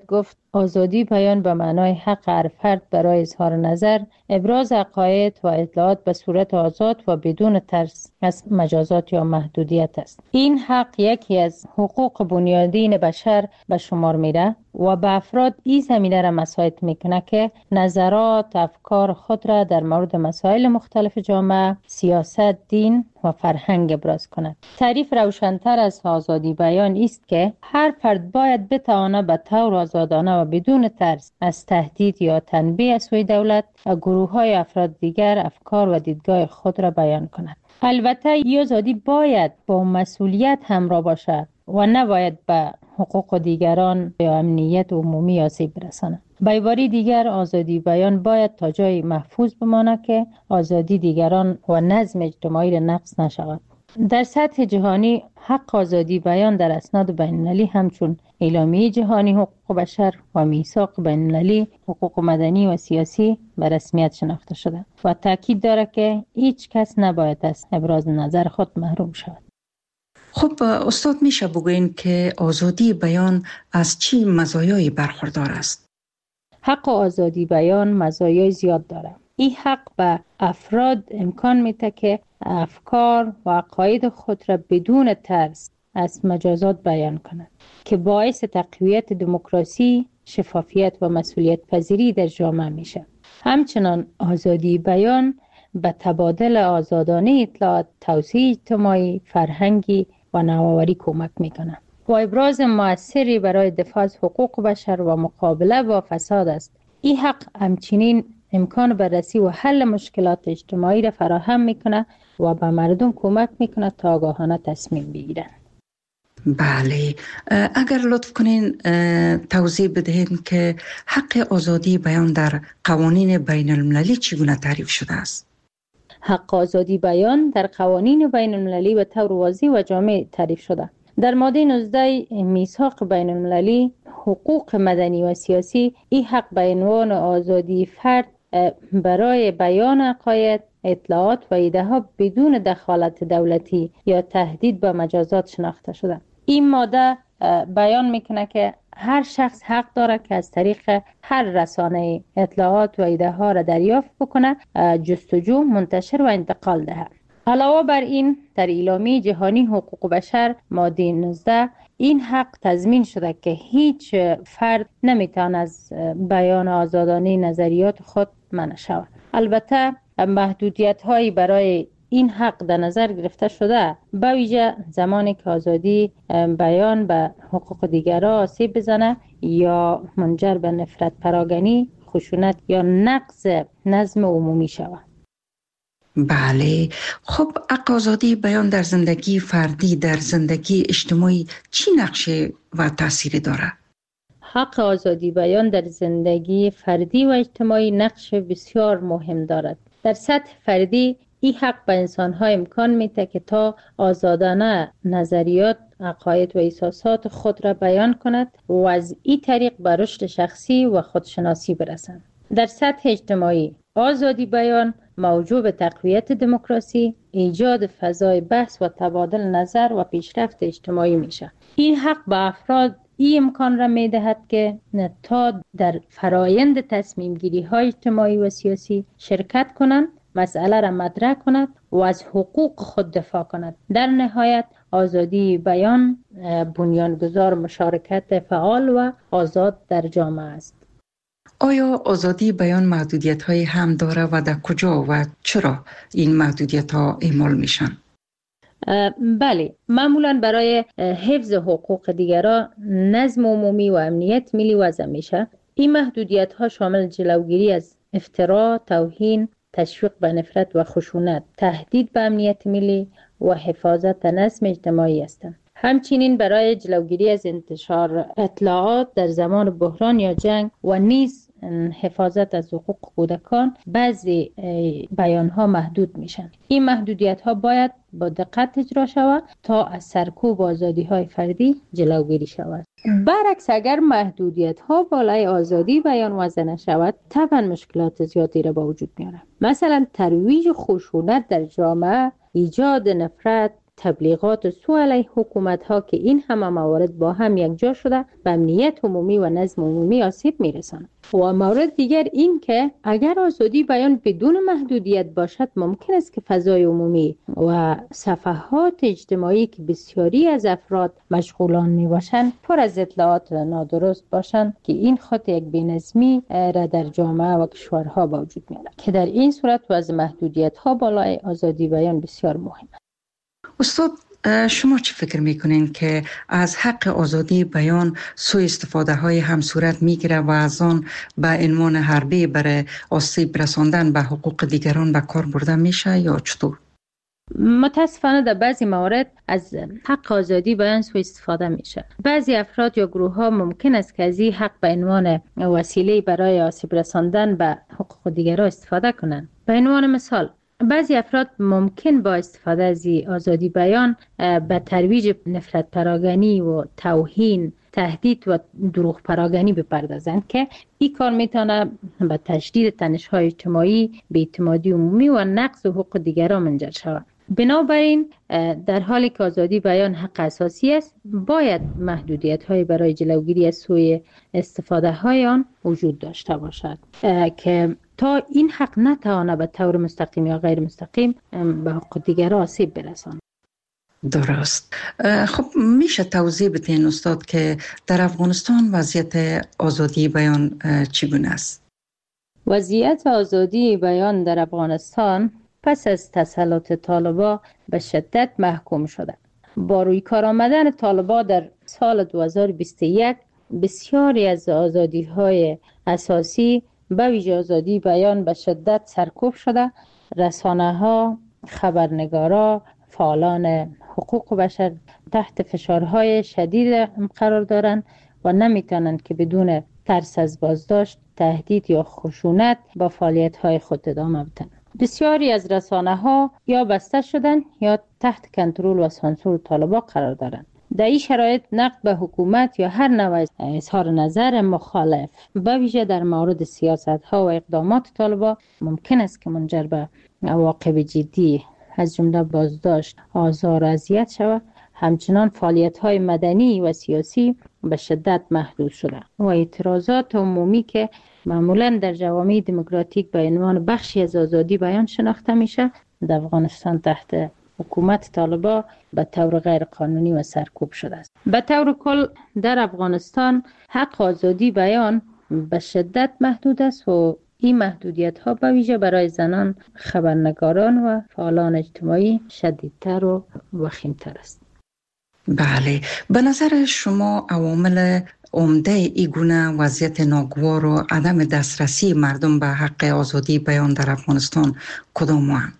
آزادی بیان به معنای حق هر فرد برای اظهار نظر، ابراز عقاید و اطلاعات به صورت آزاد و بدون ترس از مجازات یا محدودیت است. این حق یکی از حقوق بنیادین بشر به شمار میره و به افراد این زمینه را مساعد میکنه که نظرات، افکار خود را در مورد مسائل مختلف جامعه، سیاست، دین و فرهنگ ابراز کند. تعریف روشن‌تر از آزادی بیان است که هر فرد باید بتواند به طور آزادانه و بدون ترس از تهدید یا تنبیه از سوی دولت و گروه‌های افراد دیگر افکار و دیدگاه خود را بیان کند. البته این آزادی باید با مسئولیت همراه باشد و نباید به حقوق دیگران یا امنیت عمومی آسیب برساند. به عبارت دیگر آزادی بیان باید تا جای محفوظ بماند که آزادی دیگران و نظم اجتماعی را نقض نشود. در سطح جهانی حق آزادی بیان در اسناد بین‌المللی همچون اعلامیه جهانی حقوق بشر و میثاق بین‌المللی حقوق مدنی و سیاسی به رسمیت شناخته شده و تاکید دارد که هیچ کس نباید از ابراز نظر خود محروم شود. خب استاد میشه بگوین که آزادی بیان از چی مزایایی برخوردار است؟ حق آزادی بیان مزایای زیاد دارد. این حق به افراد امکان میده که افکار و عقاید خود را بدون ترس از مجازات بیان کنند که باعث تقویت دموکراسی، شفافیت و مسئولیت پذیری در جامعه میشه. همچنان آزادی بیان به تبادل آزادانه اطلاعات، توسعه اجتماعی، فرهنگی و نوآوری کمک میکنه و ابراز مؤثری برای دفاع از حقوق بشر و مقابله با فساد است. این حق همچنین امکان بررسی و حل مشکلات اجتماعی را فراهم میکنه و به مردم کمک میکنه تا آگاهانه تصمیم بگیرن. بله، اگر لطف کنین توضیح بدهید که حق آزادی بیان در قوانین بین المللی چگونه تعریف شده است؟ حق آزادی بیان در قوانین بین المللی به طور واضح و جامع تعریف شده. در ماده نوزده میثاق بین المللی حقوق مدنی و سیاسی این حق به عنوان آزادی فرد برای بیان عقاید، اطلاعات و ایده ها بدون دخالت دولتی یا تهدید به مجازات شناخته شده. این ماده بیان میکنه که هر شخص حق داره که از طریق هر رسانه اطلاعات و ایده ها را دریافت بکنه، جستجو، منتشر و انتقال دهد. علاوه بر این در اعلامیه جهانی حقوق بشر ماده نوزده این حق تضمین شده که هیچ فرد نمیتونه از بیان آزادانه نظریات خود منع شود. البته محدودیت هایی برای این حق در نظر گرفته شده، به ویژه زمانی که آزادی بیان به حقوق دیگران آسیب بزنه یا منجر به نفرت پراگنی، خشونت یا نقض نظم عمومی شود. بله، خب حق آزادی بیان در زندگی فردی، در زندگی اجتماعی چی نقشه و تأثیری داره؟ حق آزادی بیان در زندگی فردی و اجتماعی نقش بسیار مهم دارد. در سطح فردی این حق به انسان‌ها امکان میده که تا آزادانه نظریات، عقاید و احساسات خود را بیان کند و از این طریق به رشد شخصی و خودشناسی برسند. در سطح اجتماعی آزادی بیان موجب به تقویت دموکراسی، ایجاد فضای بحث و تبادل نظر و پیشرفت اجتماعی میشه. این حق به افراد این امکان را میدهد که تا در فرایند تصمیم گیری های اجتماعی و سیاسی شرکت کنند، مسئله را مطرح کند و از حقوق خود دفاع کند. در نهایت آزادی بیان بنیانگذار مشارکت فعال و آزاد در جامعه است. آیا آزادی بیان محدودیت های هم داره و در کجا و چرا این محدودیت ها اعمال میشن؟ بله، معمولا برای حفظ حقوق دیگران، نظم عمومی و امنیت ملی وضع میشه. این محدودیت ها شامل جلوگیری از افترا، توهین، تشویق به نفرت و خشونت، تهدید به امنیت ملی و حفاظت نظم اجتماعی هستند. همچنین برای جلوگیری از انتشار اطلاعات در زمان بحران یا جنگ و نیز حفاظت از حقوق کودکان بعضی بیانها محدود میشن. این محدودیت ها باید با دقت اجرا شود تا از سرکوب آزادی های فردی جلوگیری شود. برعکس اگر محدودیت ها بالای آزادی بیان وضع نشود، طبعا مشکلات زیادی را با وجود میاره. مثلا ترویج خشونت در جامعه، ایجاد نفرت، تبلیغات و سوء علیه حکومت ها که این همه موارد با هم یکجا شده به امنیت عمومی و نظم عمومی آسیب میرساند. و مورد دیگر این که اگر آزادی بیان بدون محدودیت باشد، ممکن است که فضای عمومی و صفحات اجتماعی که بسیاری از افراد مشغولان می باشند پر از اطلاعات نادرست باشند که این خود یک بی‌نظمی را در جامعه و کشورها با وجود میارد که در این صورت وضع محدودیت ها بالای آزادی بیان بسیار مهم است. استاد، شما چی فکر میکنین که از حق آزادی بیان سوء استفاده های هم صورت میگیره و از آن به عنوان حربه برای آسیب رساندن به حقوق دیگران به کار برده میشه یا چطور؟ متاسفانه در بعضی موارد از حق آزادی بیان سوء استفاده میشه. بعضی افراد یا گروه ها ممکن است که از این حق به عنوان وسیله برای آسیب رساندن به حقوق دیگران استفاده کنند. به عنوان مثال، بعضی افراد ممکن با استفاده از آزادی بیان به ترویج نفرت پراگنی و توهین، تهدید و دروغ پراگنی بپردازند که این کار میتونه به تشدید تنش‌های اجتماعی، بی‌اعتمادی عمومی و نقض حقوق دیگران منجر شود. بنابراین در حالی که آزادی بیان حق اساسی است، باید محدودیت‌های برای جلوگیری از سوء استفاده های آن وجود داشته باشد که تا این حق نتوانه به طور مستقیم یا غیر مستقیم به حقوق دیگران آسیب برساند. درست. خب میشه توضیح بدین استاد که در افغانستان وضعیت آزادی بیان چگونه است؟ وضعیت آزادی بیان در افغانستان پس از تسلط طالبان به شدت محکوم شده. با روی کار آمدن طالبان در سال دو هزار و بیست و یک بسیاری از آزادی‌های اساسی به ویژه آزادی بیان به شدت سرکوب شده. رسانه‌ها، خبرنگارا، فعالان حقوق بشر تحت فشارهای شدید قرار دارند و نمیتونند که بدون ترس از بازداشت، تهدید یا خشونت با فعالیت‌های خود ادامه بدن. بسیاری از رسانه‌ها یا بسته شدن یا تحت کنترل و سانسور طالبان قرار دارند. در این شرایط نقد به حکومت یا هر نوع اظهار نظر مخالف به ویژه در مورد سیاست‌ها و اقدامات طالبان ممکن است که منجر به عواقب جدی از جمله بازداشت، آزار و اذیت شود. همچنان فعالیت‌های مدنی و سیاسی به شدت محدود شده و اعتراضات عمومی که معمولاً در جوامع دموکراتیک به عنوان بخشی از آزادی بیان شناخته میشه، در افغانستان تحت حکومت طالبان به طور غیر قانونی و سرکوب شده است. به طور کل در افغانستان حق آزادی بیان به شدت محدود است و این محدودیت ها به ویژه برای زنان، خبرنگاران و فعالان اجتماعی شدیدتر و وخیمتر است. بله، به نظر شما عوامل عمده این گونه وضعیت ناگوار و عدم دسترسی مردم به حق آزادی بیان در افغانستان کدام هستند؟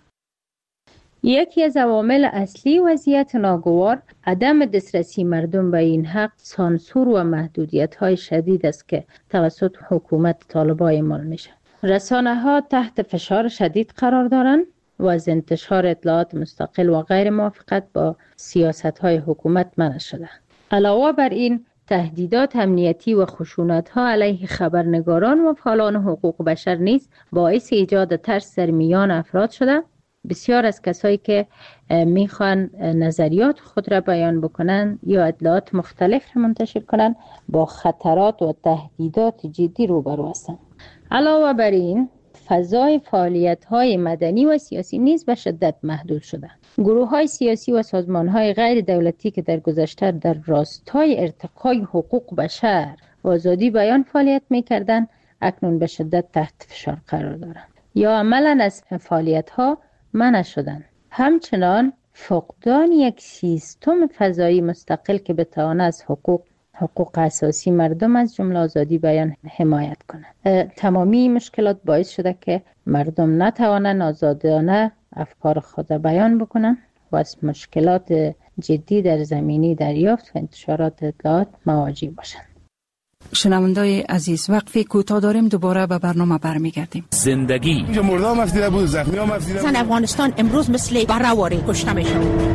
یکی از عوامل اصلی وضعیت ناگوار عدم دسترسی مردم به این حق سانسور و محدودیت‌های شدید است که توسط حکومت طالبان اعمال میشه. رسانه‌ها تحت فشار شدید قرار دارند و از انتشار اطلاعات مستقل و غیر موافقت با سیاست‌های حکومت منع شده. علاوه بر این، تهدیدات امنیتی و خشونت‌ها علیه خبرنگاران و فعالان حقوق بشر نیز باعث ایجاد ترس در میان افراد شده. بسیار از کسایی که میخوان نظریات خود را بیان بکنن یا اطلاعات مختلف را منتشر کنن با خطرات و تهدیدات جدی روبرو هستند. علاوه بر این، فضای فعالیت‌های مدنی و سیاسی نیز به شدت محدود شده. گروه‌های سیاسی و سازمان‌های غیر دولتی که در گذشته در راستای ارتقای حقوق بشر و آزادی بیان فعالیت می‌کردند، اکنون به شدت تحت فشار قرار دارند یا عملاً از فعالیت‌ها منع شدند. همچنان فقدان یک سیستم فضایی مستقل که بتواند از حقوق حقوق اساسی مردم از جمله آزادی بیان حمایت کنند. تمامی مشکلات باعث شده که مردم نتوانند آزادانه افکار خود بیان بکنند و از مشکلات جدی در زمینه دریافت و انتشارات اطلاعات مواجه باشند. شنوندای عزیز، وقفه کوتاه داریم، دوباره به برنامه برمیگردیم. زندگی اینجا مردم افتیده بود، زخمی هم افتیده بود. زن افغانستان امروز مثل برآوری کشته میشه.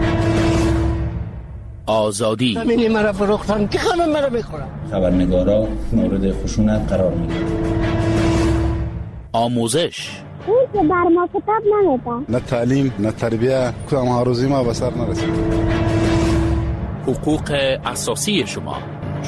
آزادی زمینی مرا فروختن که خانم مرا میخورن. خبرنگارا مورد خشونت قرار میگیرند. آموزش. اون که بر ما کتاب نمیده. نه تعلیم نه تربیه، کدام هاروزی ما به سر نرسید. حقوق اساسی شما.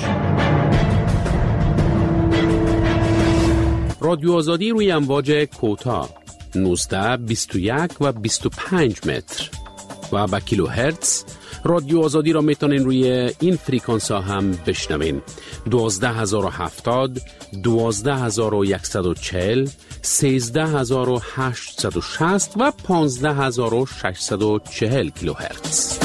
رادیو آزادی روی امواج کوتاه نوزده، بیست و یک و بیست و پنج متر و با کیلو هرتز. رادیو آزادی را میتونین روی این فریکانس ها هم بشنوین: دوازده هزار و هفتاد، دوازده هزار و صد و چهل، سیزده هزار و هشتصد و شصت و پانزده هزار و ششصد و چهل کیلو هرتز.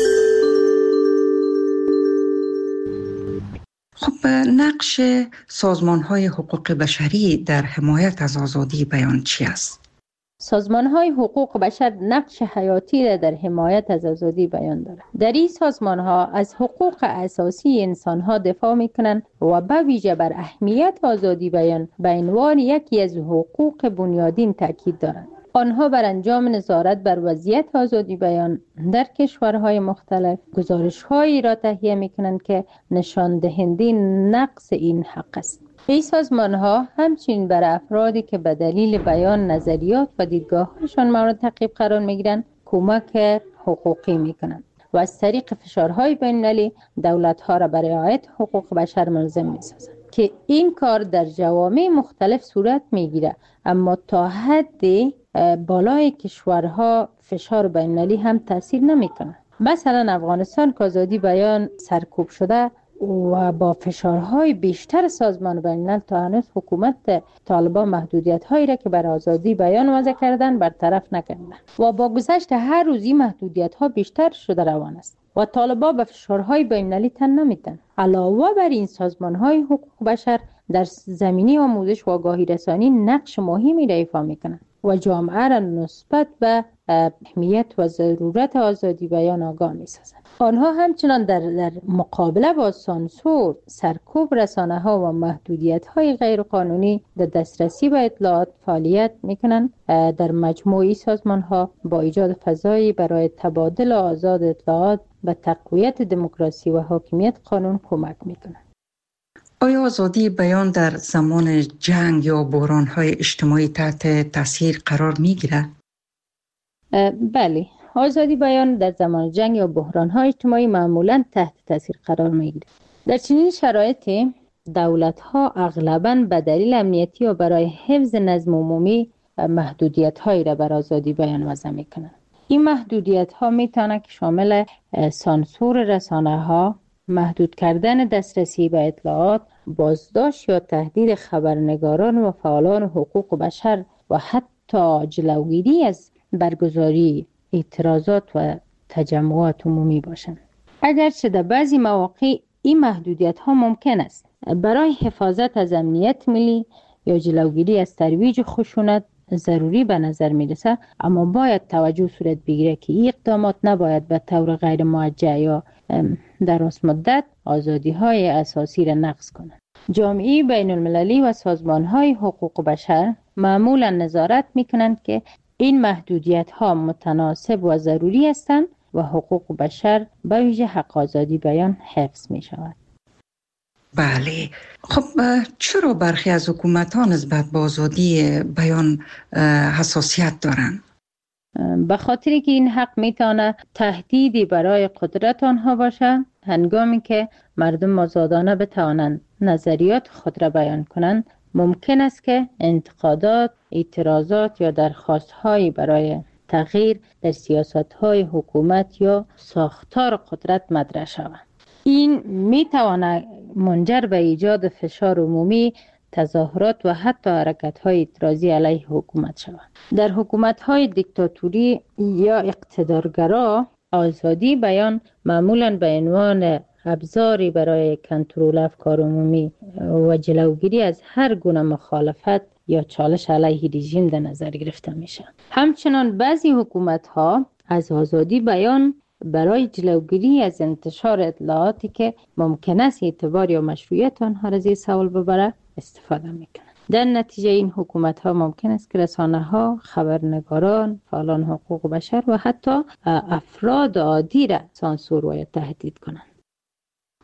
خب نقش سازمان‌های حقوق بشری در حمایت از آزادی بیان چی است؟ سازمان‌های حقوق بشر نقش حیاتی را در حمایت از آزادی بیان دارند. در این سازمان‌ها از حقوق اساسی انسان‌ها دفاع می‌کنند و به ویژه بر اهمیت آزادی بیان به عنوان یکی از حقوق بنیادین تاکید دارند. آنها بر انجام نظارت بر وضعیت آزادی بیان در کشورهای مختلف گزارش‌هایی را تهیه می‌کنند که نشان دهنده نقص این حق است. این سازمان‌ها همچنین بر افرادی که به دلیل بیان نظریات و دیدگاه‌هایشان مورد تعقیب قرار می‌گیرند کمک حقوقی می‌کنند و از طریق فشارهای بین‌المللی دولت‌ها را برای رعایت حقوق بشر ملزم می‌سازند که این کار در جوامع مختلف صورت می‌گیرد، اما تا حدی بالای کشورها فشار بین‌المللی هم تاثیر نمی‌کند. مثلا افغانستان که آزادی بیان سرکوب شده و با فشارهای بیشتر سازمان بین‌الملل تا هنوز حکومت طالبان محدودیت‌هایی را که بر آزادی بیان وضع کردن برطرف نکردند و با گذشت هر روزی محدودیت‌ها بیشتر شده روان است و طالبان به فشارهای بین‌المللی تن نمی‌دهند. علاوه بر این سازمان‌های حقوق بشر در زمینه آموزش و آگاهی رسانی نقش مهمی را ایفا می‌کنند و جامعه را نسبت به اهمیت و ضرورت آزادی بیان آگاه می‌سازند. آنها همچنان در, در مقابله با سانسور، سرکوب رسانه‌ها و محدودیت‌های غیرقانونی در دسترسی به اطلاعات فعالیت می‌کنند. در مجموعی سازمان‌ها با ایجاد فضایی برای تبادل آزاد اطلاعات به تقویت دموکراسی و حاکمیت قانون کمک می‌کنند. آیا آزادی بیان در زمان جنگ یا بحران‌های اجتماعی تحت تاثیر قرار می‌گیرد؟ بله، آزادی بیان در زمان جنگ یا بحران‌های اجتماعی معمولاً تحت تاثیر قرار می‌گیرد. در چنین شرایطی دولت‌ها اغلباً به دلیل امنیتی و برای حفظ نظم عمومی محدودیت‌هایی را بر آزادی بیان وضع می‌کنند. این محدودیت‌ها می‌تواند که شامل سانسور رسانه‌ها، محدود کردن دسترسی به اطلاعات، بازداشت یا تهدید خبرنگاران و فعالان حقوق بشر و حتی جلوگیری از برگزاری اعتراضات و تجمعات عمومی باشند. اگرچه در بعضی مواقع این محدودیت ها ممکن است برای حفاظت از امنیت ملی یا جلوگیری از ترویج خشونت ضروری به نظر می رسد، اما باید توجه صورت بگیره که این اقدامات نباید به طور غیر موجه یا در راست مدت آزادی های اساسی را نقض کنند. جامعه بین المللی و سازمان های حقوق بشر معمولا نظارت می کنند که این محدودیت ها متناسب و ضروری هستند و حقوق بشر به ویژه حق آزادی بیان حفظ می شود. بله، خب چرا برخی از حکومت ها نسبت به آزادی بیان حساسیت دارند؟ به خاطری که این حق میتونه تهدیدی برای قدرت آنها باشه، هنگامی که مردم آزادانه بتوانند نظریات خود را بیان کنند، ممکن است که انتقادات، اعتراضات یا درخواست‌هایی برای تغییر در سیاست‌های حکومت یا ساختار قدرت مطرح شود. این میتواند منجر به ایجاد فشار عمومی، تظاهرات و حتی حرکت‌های اعتراضی علیه حکومت شود. در حکومت‌های دیکتاتوری یا اقتدارگرا، آزادی بیان معمولاً به عنوان ابزاری برای کنترل افکار عمومی و جلوگیری از هر گونه مخالفت یا چالش علیه رژیم در نظر گرفته میشه. همچنان بعضی حکومت‌ها از آزادی بیان برای جلوگیری از انتشار اطلاعاتی که ممکن است اعتبار یا مشروعیت آنها را زیر سوال ببره استفاده میکنند. در نتیجه این حکومت‌ها ممکن است که رسانه‌ها، خبرنگاران، فعالان حقوق بشر و حتی افراد عادی را سانسور و تهدید کنند.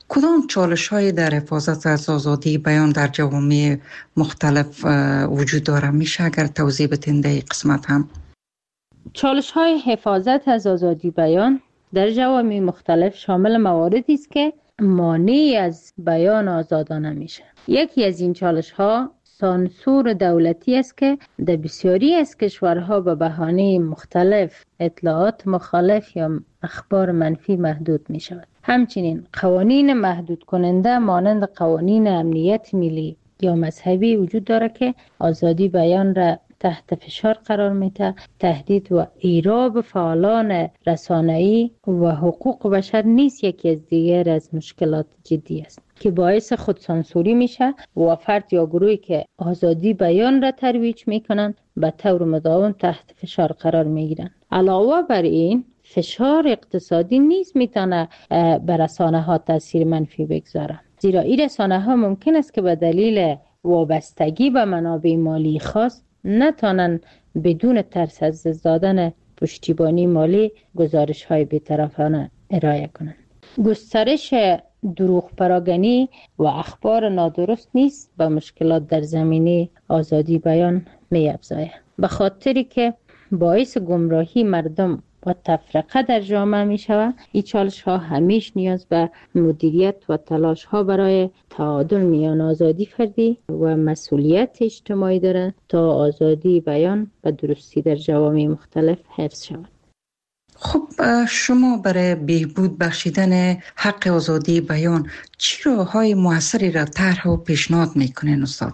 کدام چالش های در حفاظت از آزادی بیان در جوامع مختلف وجود داره؟ میشه اگر توضیح بدین در این قسمت هم؟ چالش های حفاظت از آزادی بیان در جوامع مختلف شامل مواردی است که مانع از بیان آزادانه میشه. یکی از این چالش ها سانسور دولتی است که در بسیاری از کشورها به بهانه مختلف اطلاعات مخالف یا اخبار منفی محدود می شود. همچنین قوانین محدود کننده مانند قوانین امنیت ملی یا مذهبی وجود داره که آزادی بیان را تحت فشار قرار میده. تهدید و ایراب فعالان رسانه‌ای و حقوق بشر نیز یکی از دیگر از مشکلات جدی است که باعث خودسانسوری میشه و فرد یا گروهی که آزادی بیان را ترویج میکنن به طور مداوم تحت فشار قرار میگیرن. علاوه بر این فشار اقتصادی نیز میتونه بر رسانه ها تاثیر منفی بگذاره، زیرا این رسانه ها ممکن است که به دلیل وابستگی به منابع مالی خاص نتانن بدون ترس از دست دادن پشتیبانی مالی گزارش های بی‌طرفانه ارائه کنند. گسترش دروغ پراگنی و اخبار نادرست نیست به مشکلات در زمینه آزادی بیان می افزاید، به خاطری که باعث گمراهی مردم و تفرقه در جامعه می شود. این چالش ها همیشه نیاز به مدیریت و تلاش ها برای تعادل میان آزادی فردی و مسئولیت اجتماعی دارد تا آزادی بیان و درستی در جوامع مختلف حفظ شود. خب شما برای بهبود بخشیدن حق آزادی بیان چی راه‌های موثری را طرح و پیشنهاد میکنین استاد؟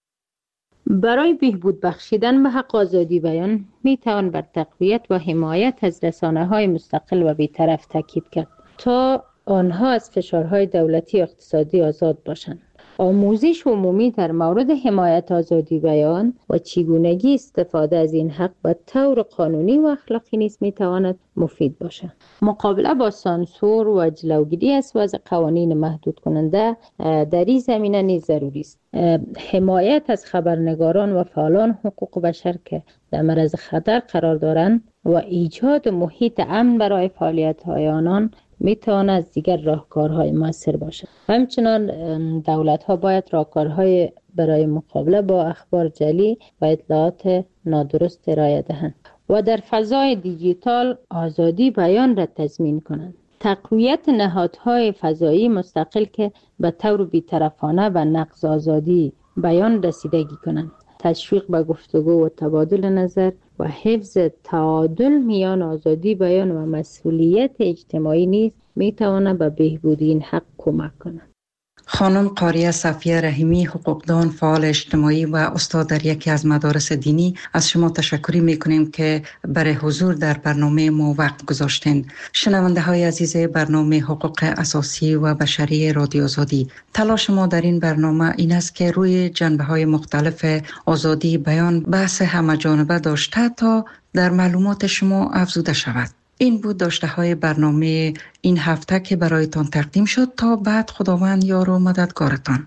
برای بهبود بخشیدن به حق آزادی بیان می توان بر تقویت و حمایت از رسانه‌های مستقل و بی‌طرف تاکید کرد تا آنها از فشارهای دولتی و اقتصادی آزاد باشند. آموزش عمومی در مورد حمایت آزادی بیان و چگونگی استفاده از این حق به طور قانونی و اخلاقی نیز می تواند مفید باشد. مقابله با سانسور و جلوگیری از وضع قوانین محدود کننده در این زمینه نیز ضروری است. حمایت از خبرنگاران و فعالان حقوق بشر که در معرض خطر قرار دارند و ایجاد محیط امن برای فعالیت‌های آنان می تواند از دیگر راهکارهای موثر باشد. همچنان دولت‌ها باید راهکارهای برای مقابله با اخبار جعلی و اطلاعات نادرست ارائه دهند و در فضای دیجیتال آزادی بیان را تضمین کنند. تقویت نهادهای فضایی مستقل که به طور بی‌طرفانه و نقض آزادی بیان رسیدگی کنند. تشویق به گفتگو و تبادل نظر و حفظ تعادل میان آزادی بیان و مسئولیت اجتماعی نیز میتواند به بهبود این حق کمک کند. خانم قاریه صفیه رحیمی، حقوقدان، فعال اجتماعی و استاد در یکی از مدارس دینی، از شما تشکر میکنیم که برای حضور در برنامه ما وقت گذاشتین. شنونده های عزیز برنامه حقوق اساسی و بشری رادیو آزادی، تلاش ما در این برنامه این است که روی جنبه های مختلف آزادی بیان بحث همه جانبه داشته تا در معلومات شما افزوده شود. این بود داشته های برنامه این هفته که برایتان تقدیم شد. تا بعد خداوند یار و مددگارتان.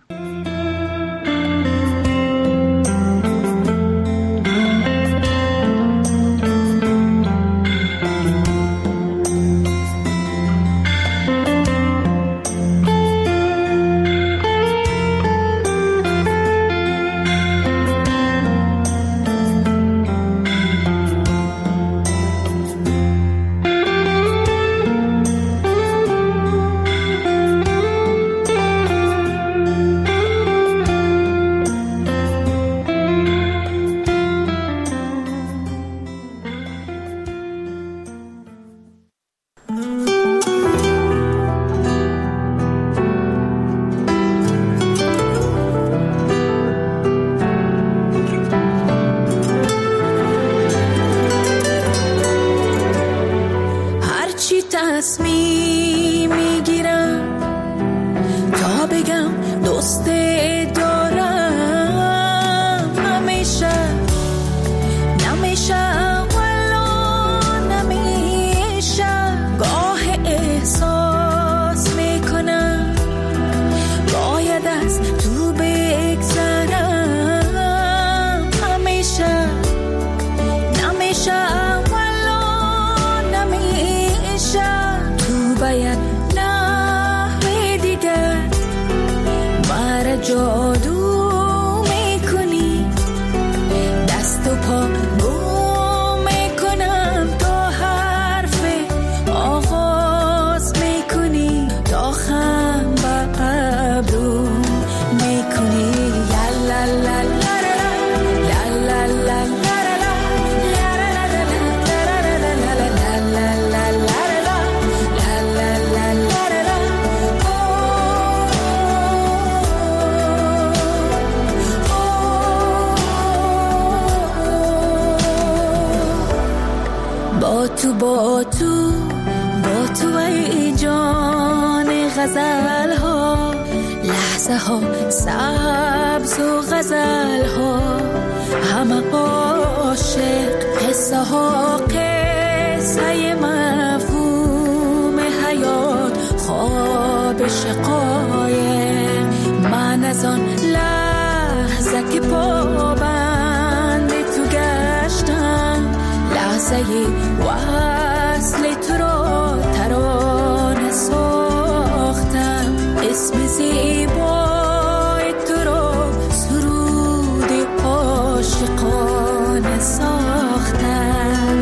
تو با تو با تو ای جان غزل ها، لحظه ها سبز و غزل ها، همه عاشق، قصه ها قصه مفهوم حیات، خواب شقایق. من از آن لحظه که پابند تو گشتم، لحظه وصل تو را ترانه ساختم، اسم زیبای تو را سرود عاشقانه ساختم.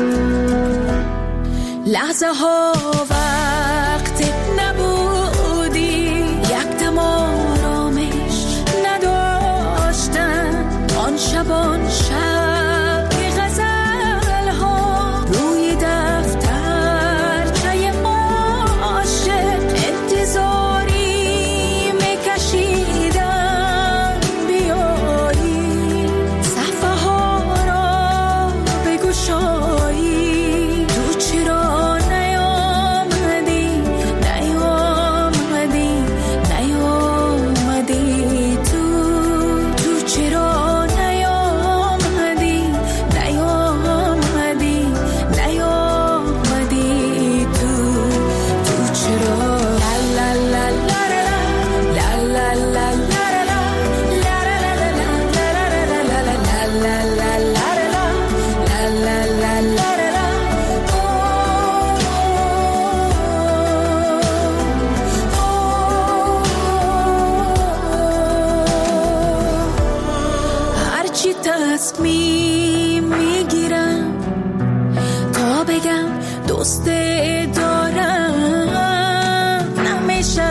لحظه ها وقت نبودی، یک دم آرامش نداشتم، آن شبان شب که غزل ها روی دفتر چای عاشق، انتظاری میکشیدم بیایی، صفحه ها را بگشایی. تو چرا نیامدی نیامدی نیامدی تو تو چرا نیامدی نیامدی نیامدی تو تو چرا. لا لا لا لا لا لا لا لا هرچی تصمیم میگیرم تا بگم دوست دارم، نمیشه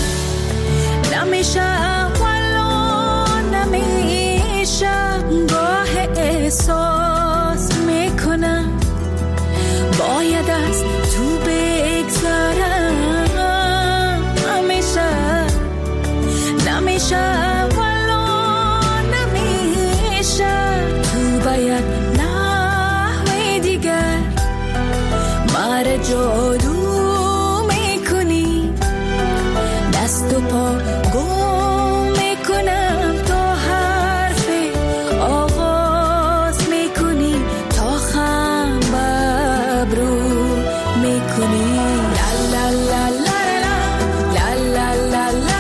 نمیشه والا نمیشه. گاه احساس میکنم باید از تو بگذارم، نمیشه نمیشه والا نمیشه. تو باید نحوی دیگر مر جادو میکنی، دست و پا گم میکنم تا حرف آغاز میکنی، تا خم ببرو میکنی. لا لا لا لا لا لا لا لا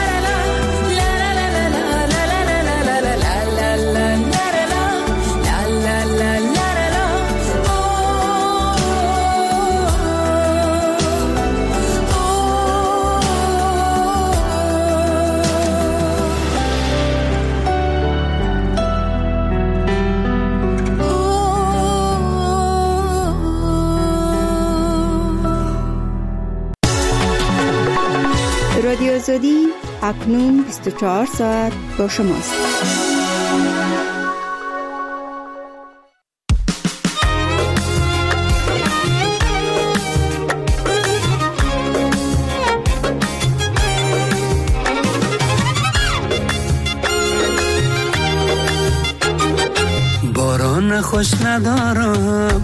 رادیو آزادی اکنون بیست و چهار ساعت با شماست. باران خوش ندارم،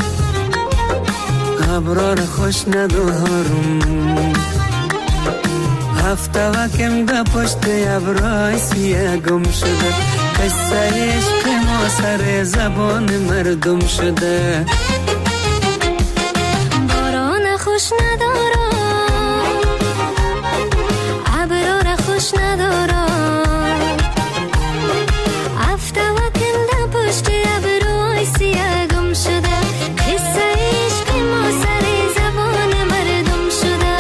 ابرار خوش ندارم، هفته وکم ده پشت ابرای سیه گم شده، قصه عشق ما سر زبان مردم شده. باران خوش ندارم، ابرار خوش ندارم، هفته وکم ده پشت ابرای سیه گم شده، قصه عشق ما سر زبان مردم شده.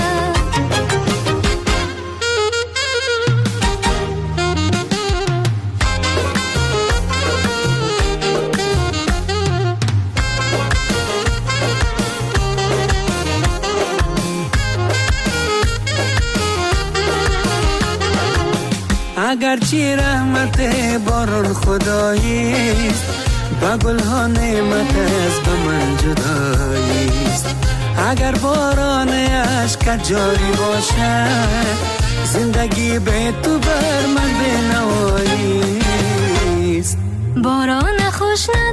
اگرچه رحمت باران خداییست، با گلها نعمت از به من جداییست. اگر باران عشق جاری باشه، زندگی به تو بر من بنواییست. باران خوش ندارم،